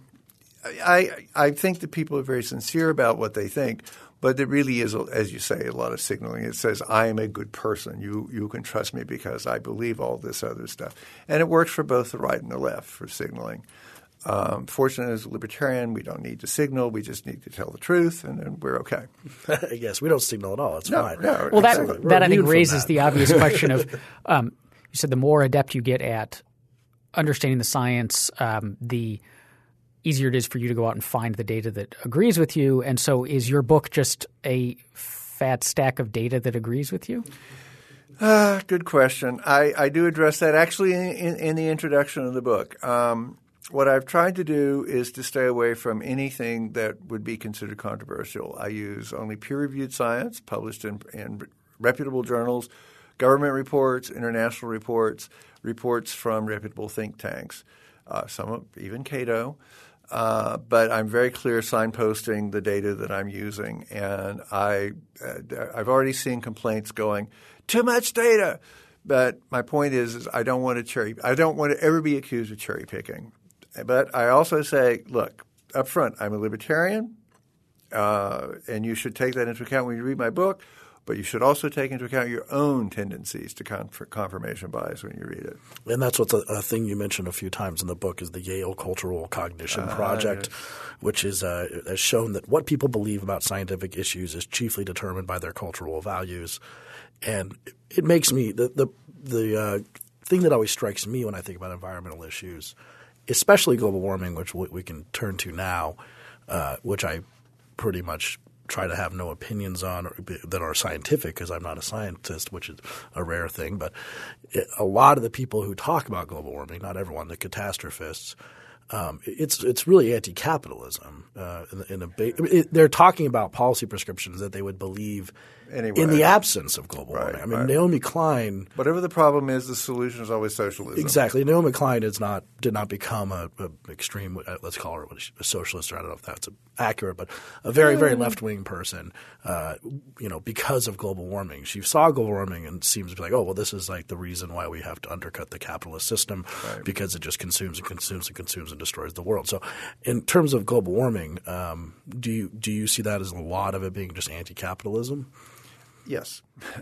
I I think that people are very sincere about what they think, but there really is, as you say, a lot of signaling. It says, I am a good person. You you can trust me because I believe all this other stuff. And it works for both the right and the left for signaling. Um, fortunately, as a libertarian, we don't need to signal. We just need to tell the truth, and then we're okay. Yes, we don't signal at all. It's no, fine. No, well, that, exactly. that I think raises the obvious question of um, you said the more adept you get at understanding the science, um, the easier it is for you to go out and find the data that agrees with you. And so is your book just a fat stack of data that agrees with you? Uh, good question. I, I do address that actually in, in, in the introduction of the book. Um, What I've tried to do is to stay away from anything that would be considered controversial. I use only peer-reviewed science published in, in reputable journals, government reports, international reports, reports from reputable think tanks, uh, some even Cato. Uh, but I'm very clear signposting the data that I'm using, and I, uh, I've already seen complaints going, too much data. But my point is, is I don't want to cherry. I don't want to ever be accused of cherry picking. But I also say, look, up front, I'm a libertarian, uh, and you should take that into account when you read my book. But you should also take into account your own tendencies to conf- confirmation bias when you read it. And that's what's a, a thing you mentioned a few times in the book is the Yale Cultural Cognition uh, Project, yes. which is uh, has shown that what people believe about scientific issues is chiefly determined by their cultural values. And it, it makes me the the, the uh, thing that always strikes me when I think about environmental issues, especially global warming, which we, we can turn to now, uh, which I pretty much – try to have no opinions on or, that are scientific because I'm not a scientist, which is a rare thing. But it, a lot of the people who talk about global warming, not everyone, the catastrophists, um, it's it's really anti-capitalism. Uh, in, in a big, it, they're talking about policy prescriptions that they would believe anyway. In the absence of global right, warming. I mean, right. Naomi Klein – whatever the problem is, the solution is always socialism. Exactly. Naomi Klein is not did not become a, a extreme – let's call her a socialist, or I don't know if that's accurate, but a very, very left-wing person, uh, you know, because of global warming. She saw global warming and seems to be like, oh, well, this is like the reason why we have to undercut the capitalist system right. because it just consumes and consumes and consumes and destroys the world. So in terms of global warming, um, do you do you see that as a lot of it being just anti-capitalism? Yes,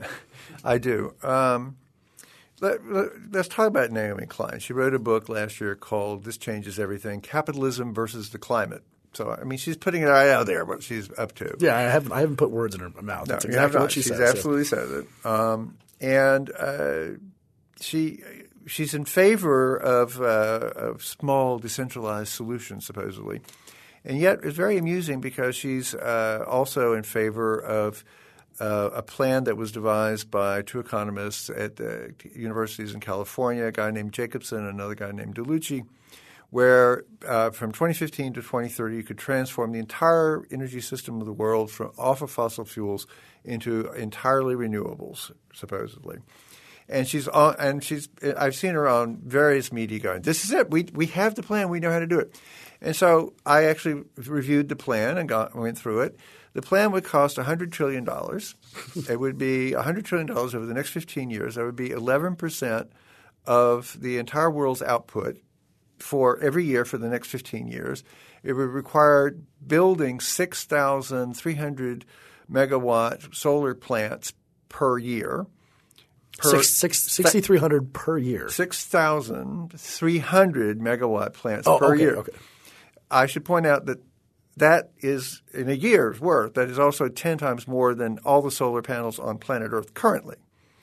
I do. Um, let, let, let's talk about Naomi Klein. She wrote a book last year called This Changes Everything, Capitalism versus the Climate. So, I mean, she's putting it right out there what she's up to. Yeah, I haven't I haven't put words in her mouth. No, That's exactly what she she's says. She absolutely so. says it. Um, and uh, she she's in favor of, uh, of small decentralized solutions, supposedly. And yet it's very amusing because she's uh, also in favor of uh, a plan that was devised by two economists at the universities in California, a guy named Jacobson and another guy named DeLucci, where uh, from twenty fifteen to twenty thirty you could transform the entire energy system of the world from off of fossil fuels into entirely renewables, supposedly. And she's on, and she's I've seen her on various media going, this is it. We we have the plan. We know how to do it. And so I actually reviewed the plan and got, went through it. The plan would cost one hundred trillion dollars. It would be one hundred trillion dollars over the next fifteen years. That would be eleven percent of the entire world's output for every year for the next fifteen years. It would require building six thousand three hundred megawatt solar plants per year. Per, six, six, sixty-three hundred per year. six thousand three hundred megawatt plants oh, per okay, year. Okay. I should point out that that is in a year's worth. That is also ten times more than all the solar panels on planet Earth currently.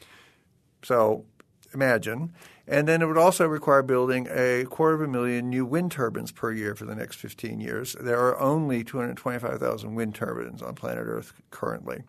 So imagine. And then it would also require building a quarter of a million new wind turbines per year for the next fifteen years. There are only two hundred twenty-five thousand wind turbines on planet Earth currently.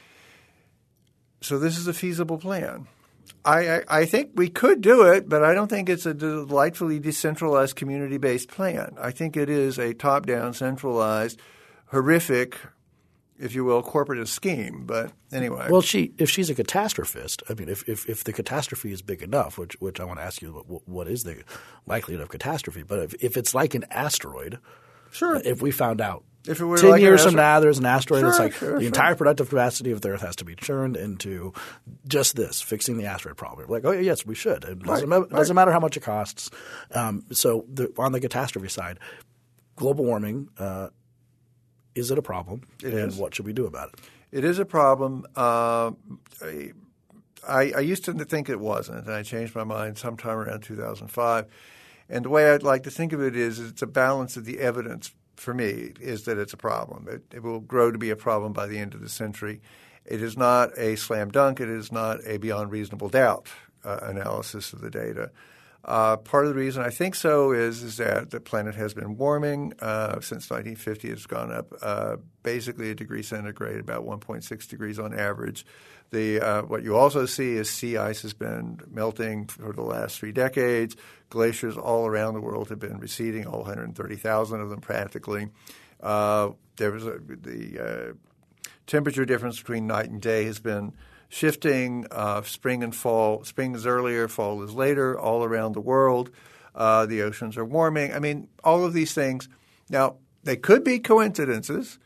So this is a feasible plan. I, I, I think we could do it, but I don't think it's a delightfully decentralized community-based plan. I think it is a top-down, centralized, horrific, if you will, corporatist scheme. But anyway. Well, she if she's a catastrophist, I mean, if, if, if the catastrophe is big enough, which which I want to ask you, what, what is the likelihood of catastrophe? But if, if it's like an asteroid, sure. If we found out if it were ten like years from now there's an asteroid sure, that's like sure, the sure. entire productive capacity of the Earth has to be turned into just this, fixing the asteroid problem. We're like, oh, yes, we should. It doesn't, right, ma- doesn't matter how much it costs. Um, so the, on the catastrophe side, global warming uh, – is it a problem, it and is. what should we do about it? It is a problem. Uh, I, I used to think it wasn't, and I changed my mind sometime around two thousand five. And the way I'd like to think of it is it's a balance of the evidence for me is that it's a problem. It, it will grow to be a problem by the end of the century. It is not a slam dunk. It is not a beyond reasonable doubt uh, analysis of the data. Uh, part of the reason I think so is is that the planet has been warming uh, since nineteen fifty. It's gone up uh, basically a degree centigrade, about one point six degrees on average. The uh, what you also see is sea ice has been melting for the last three decades. Glaciers all around the world have been receding, all one hundred thirty thousand of them practically. Uh, there was a, the uh, temperature difference between night and day has been shifting. Uh, spring and fall. Spring is earlier, fall is later, all around the world. Uh, the oceans are warming. I mean, all of these things. Now, they could be coincidences,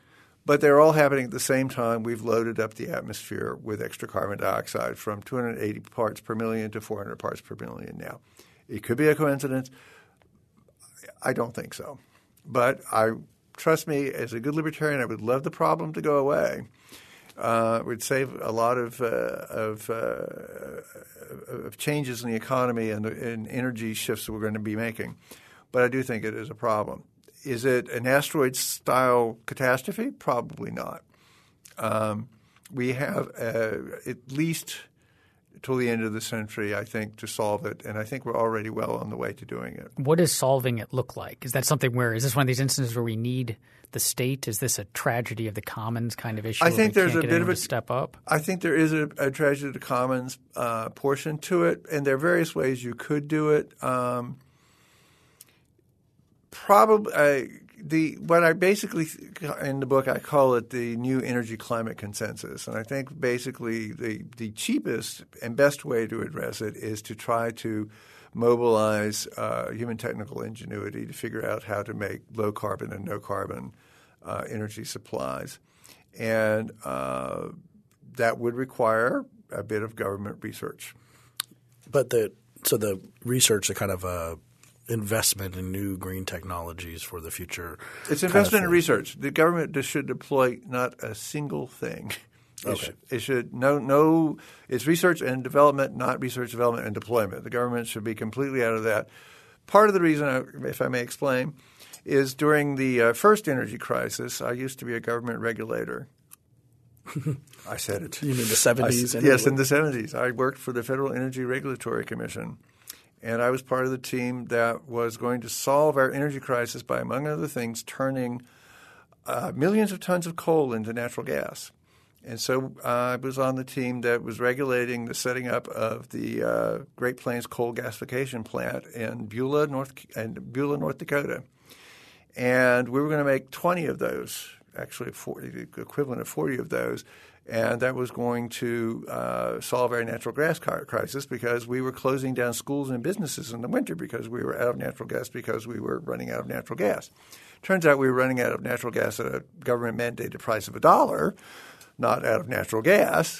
But they're all happening at the same time. We've loaded up the atmosphere with extra carbon dioxide from two hundred eighty parts per million to four hundred parts per million now. It could be a coincidence. I don't think so. But I trust me, as a good libertarian, I would love the problem to go away. Uh, it would save a lot of uh, of, uh, of changes in the economy and, and energy shifts that we're going to be making. But I do think it is a problem. Is it an asteroid-style catastrophe? Probably not. Um, we have uh, at least till the end of the century, I think, to solve it, and I think we're already well on the way to doing it. What does solving it look like? Is that something where – is this one of these instances where we need the state? Is this a tragedy of the commons kind of issue? I think there's a bit of a – step up? I think there is a, a tragedy of the commons uh, portion to it, and there are various ways you could do it. Um, Probably uh, the what I basically in the book I call it the new energy climate consensus, and I think basically the the cheapest and best way to address it is to try to mobilize uh, human technical ingenuity to figure out how to make low carbon and no carbon uh, energy supplies, and uh, that would require a bit of government research. But the so the research, the kind of uh investment in new green technologies for the future. It's investment in research. The government just should deploy not a single thing. It, okay. should, it should no no. It's research and development, not research, development, and deployment. The government should be completely out of that. Part of the reason, I, if I may explain, is during the uh, first energy crisis, I used to be a government regulator. I said it. You mean the seventies? I, yes, in the seventies. I worked for the Federal Energy Regulatory Commission. And I was part of the team that was going to solve our energy crisis by, among other things, turning uh, millions of tons of coal into natural gas. And so uh, I was on the team that was regulating the setting up of the uh, Great Plains coal gasification plant in Beulah, North and Beulah, North Dakota. And we were going to make twenty of those, actually forty, the equivalent of forty of those. And that was going to uh, solve our natural gas crisis because we were closing down schools and businesses in the winter because we were out of natural gas because we were running out of natural gas. Turns out we were running out of natural gas at a government-mandated price of a dollar, not out of natural gas.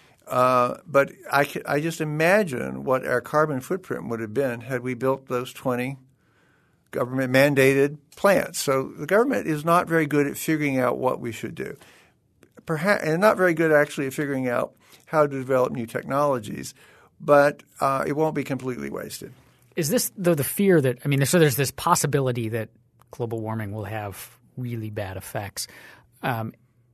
Uh, but I, I just imagine what our carbon footprint would have been had we built those twenty government-mandated plants. So the government is not very good at figuring out what we should do. Perhaps, and not very good actually at figuring out how to develop new technologies, but uh, it won't be completely wasted. Is this though the fear that – I mean, so there's this possibility that global warming will have really bad effects. Um,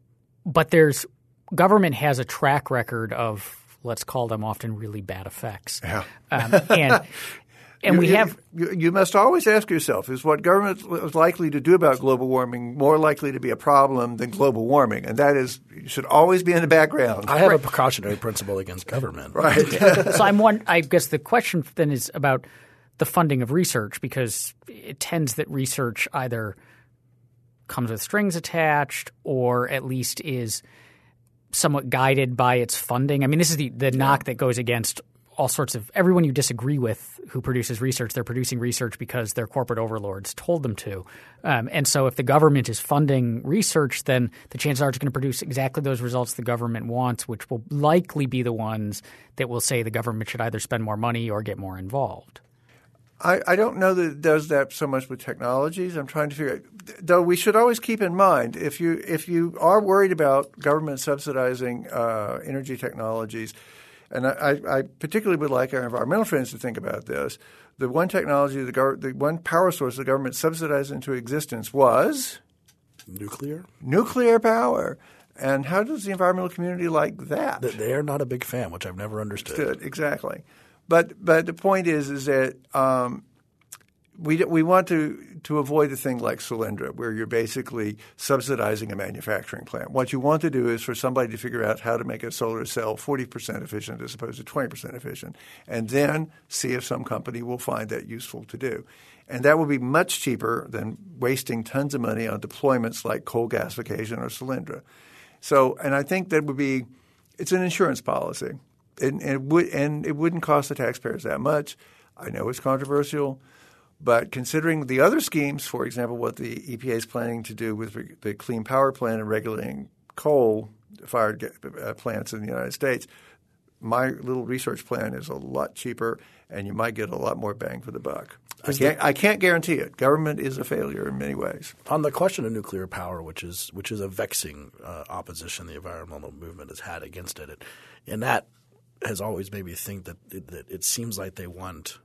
but there's – government has a track record of, let's call them often really bad effects. Yeah. Um, and – And you, we have you, you must always ask yourself, is what government is likely to do about global warming more likely to be a problem than global warming? And that is – should always be in the background. I have right. a precautionary principle against government. Right. So I'm one – I guess the question then is about the funding of research because it tends that research either comes with strings attached or at least is somewhat guided by its funding. I mean this is the, the yeah. knock that goes against – all sorts of – everyone you disagree with who produces research, they're producing research because their corporate overlords told them to. Um, and so if the government is funding research, then the chances are it's going to produce exactly those results the government wants, which will likely be the ones that will say the government should either spend more money or get more involved. I, I don't know that it does that so much with technologies. I'm trying to figure out – though we should always keep in mind if you, if you are worried about government subsidizing uh, energy technologies – and I, I particularly would like our environmental friends to think about this. The one technology, the, gov- the one power source the government subsidized into existence was nuclear. Nuclear power. And how does the environmental community like that? They are not a big fan, which I've never understood. Good, exactly. But but the point is is that um, we we want to to avoid a thing like Solyndra, where you're basically subsidizing a manufacturing plant. What you want to do is for somebody to figure out how to make a solar cell forty percent efficient as opposed to twenty percent efficient, and then see if some company will find that useful to do. And that will be much cheaper than wasting tons of money on deployments like coal gasification or Solyndra. So, and I think that would be – it's an insurance policy, and, and, it would, and it wouldn't cost the taxpayers that much. I know it's controversial. But considering the other schemes, for example, what the E P A is planning to do with re- the Clean Power Plan and regulating coal-fired uh, plants in the United States, my little research plan is a lot cheaper, and you might get a lot more bang for the buck. I can't, I can't guarantee it. Government is a failure in many ways. On the question of nuclear power, which is which is a vexing uh, opposition the environmental movement has had against it, it and that has always made me think that it, that it seems like they want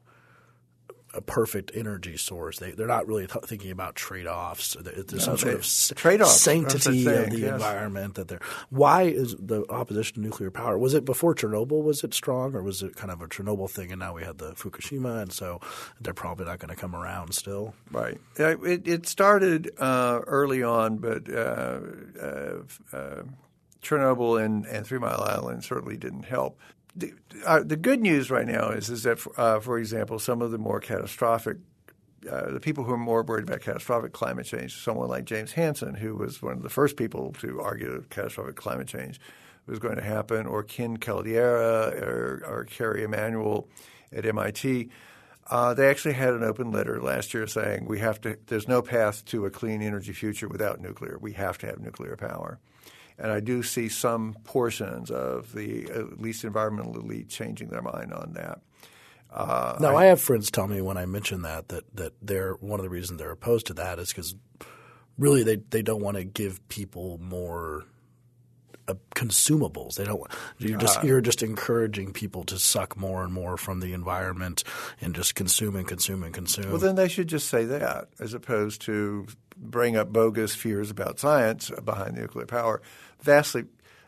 a perfect energy source. They, they're not really th- thinking about trade-offs. There's No, some they, sort of s- trade-offs. sanctity Saying, of the yes. environment that they're – why is the opposition to nuclear power – was it before Chernobyl was it strong, or was it kind of a Chernobyl thing and now we had the Fukushima, and so they're probably not going to come around still? Right. It, it started uh, early on, but uh, uh, uh, Chernobyl and, and Three Mile Island certainly didn't help. The, uh, the good news right now is is that, uh, for example, some of the more catastrophic uh, – the people who are more worried about catastrophic climate change, someone like James Hansen, who was one of the first people to argue that catastrophic climate change was going to happen, or Ken Caldeira or, or Kerry Emanuel at M I T, uh, they actually had an open letter last year saying we have to – there's no path to a clean energy future without nuclear. We have to have nuclear power. And I do see some portions of the at least environmental elite changing their mind on that. Uh, now, I, I have friends tell me when I mention that that that they're one of the reasons they're opposed to that is because really they, they don't want to give people more uh, consumables. They don't. You're just uh, you're just encouraging people to suck more and more from the environment and just consume and consume and consume. Well, then they should just say that as opposed to bring up bogus fears about science behind nuclear power. Vastly,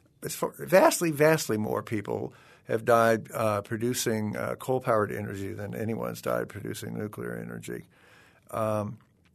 vastly, vastly more people have died uh, producing uh, coal-powered energy than anyone's died producing nuclear energy. Um,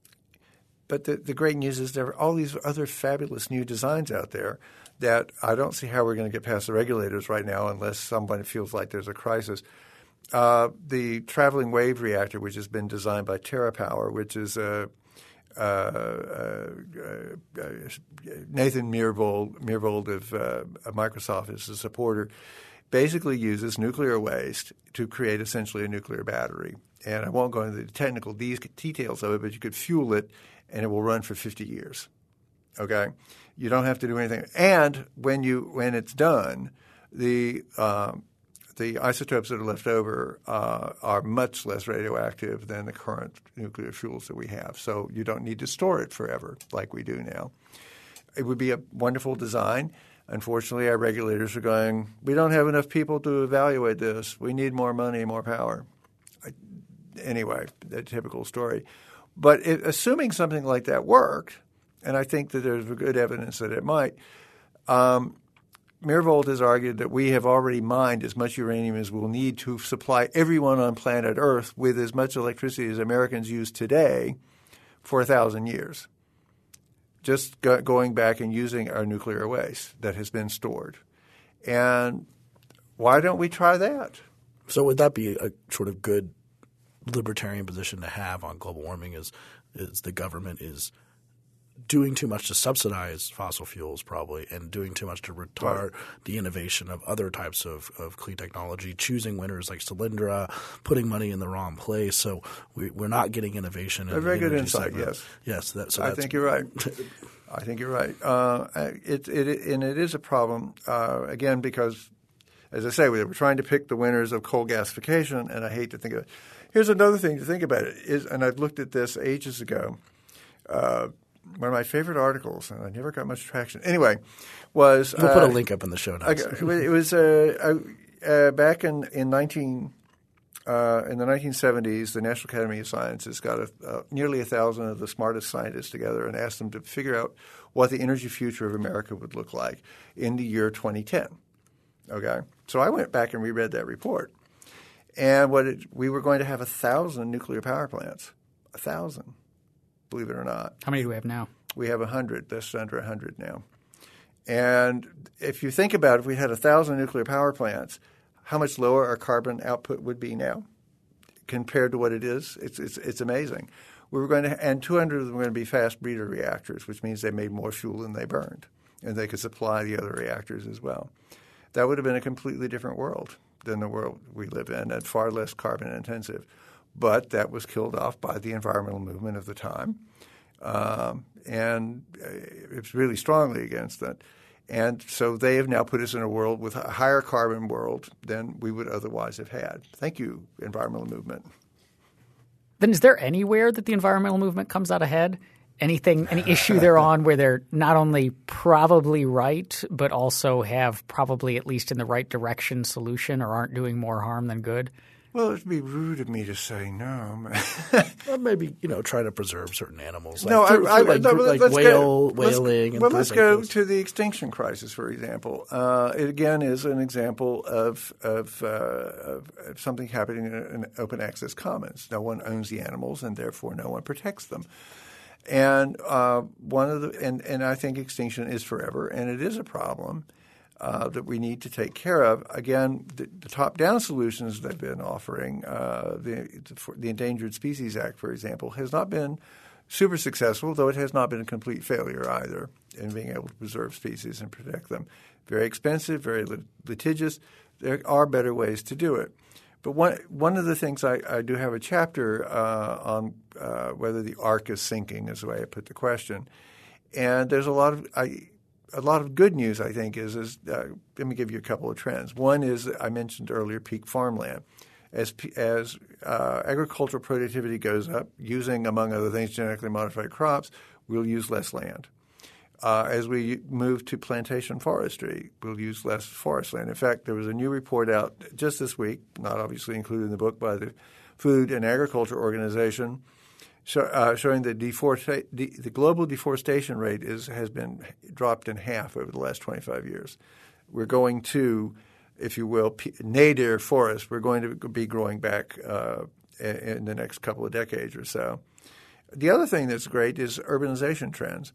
but the, the great news is there are all these other fabulous new designs out there that I don't see how we're going to get past the regulators right now unless somebody feels like there's a crisis. Uh, the traveling wave reactor, which has been designed by TerraPower, which is a Uh, uh, uh, Nathan Myhrvold, Myhrvold of uh, Microsoft is a supporter, basically uses nuclear waste to create essentially a nuclear battery. And I won't go into the technical details of it, but you could fuel it and it will run for fifty years. Okay? You don't have to do anything. And when you when it's done, the um, the isotopes that are left over uh, are much less radioactive than the current nuclear fuels that we have. So you don't need to store it forever like we do now. It would be a wonderful design. Unfortunately, our regulators are going, we don't have enough people to evaluate this. We need more money, more power. Anyway, the typical story. But it, assuming something like that worked, and I think that there's good evidence that it might, um, Myhrvold has argued that we have already mined as much uranium as we'll need to supply everyone on planet Earth with as much electricity as Americans use today for a thousand years, just go- going back and using our nuclear waste that has been stored. And why don't we try that? So would that be a sort of good libertarian position to have on global warming is, is the government is – doing too much to subsidize fossil fuels probably and doing too much to retard right. the innovation of other types of, of clean technology, choosing winners like Solyndra, putting money in the wrong place. So we, we're not getting innovation. In a very the good insight, segment. yes. Yes. That, so I that's, think you're right. I think you're right. Uh, it, it, and it is a problem, uh, again, because, as I say, we we're trying to pick the winners of coal gasification, and I hate to think of it. Here's another thing to think about it, is, and I've looked at this ages ago. Uh, one of my favorite articles, and I never got much traction. Anyway, was we'll uh, put a link up in the show notes. It was uh, uh, back in in nineteen uh, in the nineteen seventies. The National Academy of Sciences got a, uh, nearly a thousand of the smartest scientists together and asked them to figure out what the energy future of America would look like in the year twenty ten. Okay, so I went back and reread that report, and what it, we were going to have a thousand nuclear power plants, a thousand. Believe it or not. How many do we have now? We have one hundred, just under one hundred now. And if you think about it, if we had one thousand nuclear power plants, how much lower our carbon output would be now compared to what it is? It's it's, it's amazing. We were going to, and two hundred of them were going to be fast breeder reactors, which means they made more fuel than they burned, and they could supply the other reactors as well. That would have been a completely different world than the world we live in, and far less carbon intensive. but that was killed off by the environmental movement of the time. Um, and it's really strongly against that. And so they have now put us in a world with a higher carbon world than we would otherwise have had. Thank you, environmental movement. Then is there anywhere that the environmental movement comes out ahead? Anything, any issue they're on where they're not only probably right, but also have probably at least in the right direction solution or aren't doing more harm than good? Well, it'd be rude of me to say no. Well, maybe, you know, try to preserve certain animals. Like, no, through, I, I, through like, no, like let's whale, go, let's, whaling. And well, let's like go this. to the extinction crisis, for example. Uh, it again is an example of of, uh, of of something happening in an open access commons. No one owns the animals, and therefore no one protects them. And uh, one of the and, and I think extinction is forever, and it is a problem. Uh, that we need to take care of. Again, the, the top-down solutions they've been offering, uh, the, the Endangered Species Act, for example, has not been super successful, though it has not been a complete failure either in being able to preserve species and protect them. Very expensive, very lit- litigious. There are better ways to do it. But one one of the things I, I do have a chapter uh, on uh, whether the ark is sinking is the way I put the question. And there's a lot of I, – A lot of good news, I think, is, is uh, let me give you a couple of trends. One is I mentioned earlier peak farmland. As as uh, agricultural productivity goes up, using, among other things, genetically modified crops, we'll use less land. Uh, as we move to plantation forestry, we'll use less forest land. In fact, there was a new report out just this week, not obviously included in the book, by the Food and Agriculture Organization, So, uh, showing that deforesta- de- the global deforestation rate is has been dropped in half over the last twenty-five years. We're going to, if you will, p- nadir forest. We're going to be growing back uh, in, in the next couple of decades or so. The other thing that's great is urbanization trends.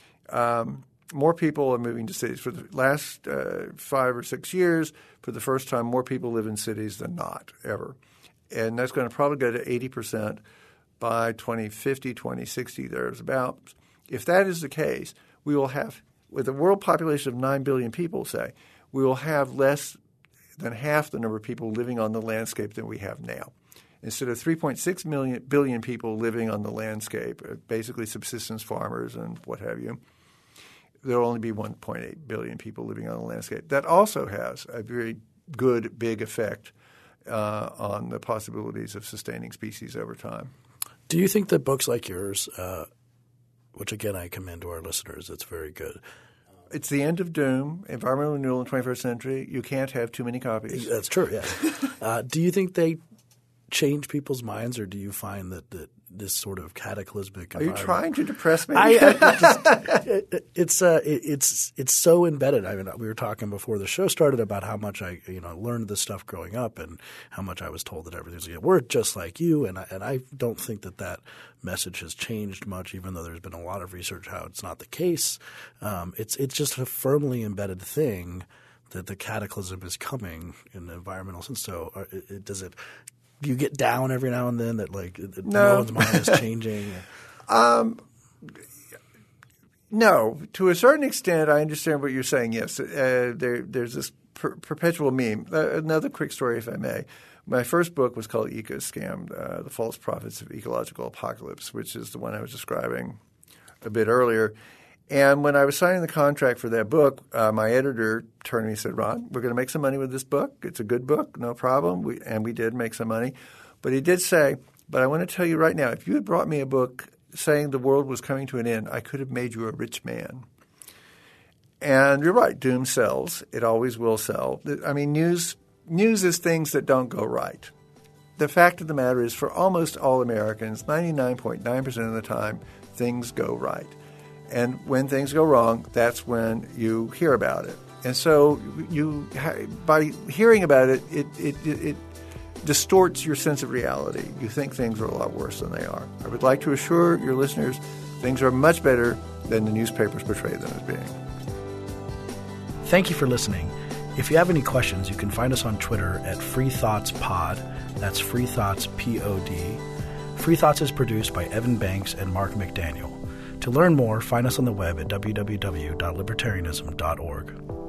Um, more people are moving to cities. For the last uh, five or six years, for the first time, more people live in cities than not ever. And that's going to probably go to eighty percent by twenty fifty, twenty sixty, there's about. If that is the case, we will have, with a world population of nine billion people, say, we will have less than half the number of people living on the landscape than we have now. Instead of three point six million, billion people living on the landscape, basically subsistence farmers and what have you, there will only be one point eight billion people living on the landscape. That also has a very good, big effect uh, on the possibilities of sustaining species over time. Do you think that books like yours, uh, which again I commend to our listeners, it's very good. It's the end of doom, environmental renewal in the twenty-first century. You can't have too many copies. That's true, yeah. uh, do you think they change people's minds, or do you find that, that this sort of cataclysmic Are you trying to depress me? I, I just, it, it's uh, it, it's it's so embedded. I mean, we were talking before the show started about how much I you know learned this stuff growing up, and how much I was told that everything's going to work just like you. And I, and I don't think that that message has changed much, even though there's been a lot of research how it's not the case. Um, it's it's just a firmly embedded thing that the cataclysm is coming in the environmental sense. So, uh, it, it, does it? Do you get down every now and then that like no, no one's mind is changing? um, no, to a certain extent, I understand what you're saying. Yes, uh, there, there's this per- perpetual meme. Uh, another quick story, if I may. My first book was called Eco Scam, uh, The False Prophets of Ecological Apocalypse, which is the one I was describing a bit earlier. And when I was signing the contract for that book, uh, my editor turned to me and said, Ron, we're going to make some money with this book. It's a good book, no problem. We, and we did make some money. But he did say, but I want to tell you right now, if you had brought me a book saying the world was coming to an end, I could have made you a rich man. And you're right, doom sells. It always will sell. I mean, news news is things that don't go right. The fact of the matter is for almost all Americans, ninety-nine point nine percent of the time, things go right. And when things go wrong, that's when you hear about it. And so you, by hearing about it, it, it, it distorts your sense of reality. You think things are a lot worse than they are. I would like to assure your listeners things are much better than the newspapers portray them as being. Thank you for listening. If you have any questions, you can find us on Twitter at Free Thoughts Pod. That's Free Thoughts P O D. Free Thoughts is produced by Evan Banks and Mark McDaniel. To learn more, find us on the web at w w w dot libertarianism dot org.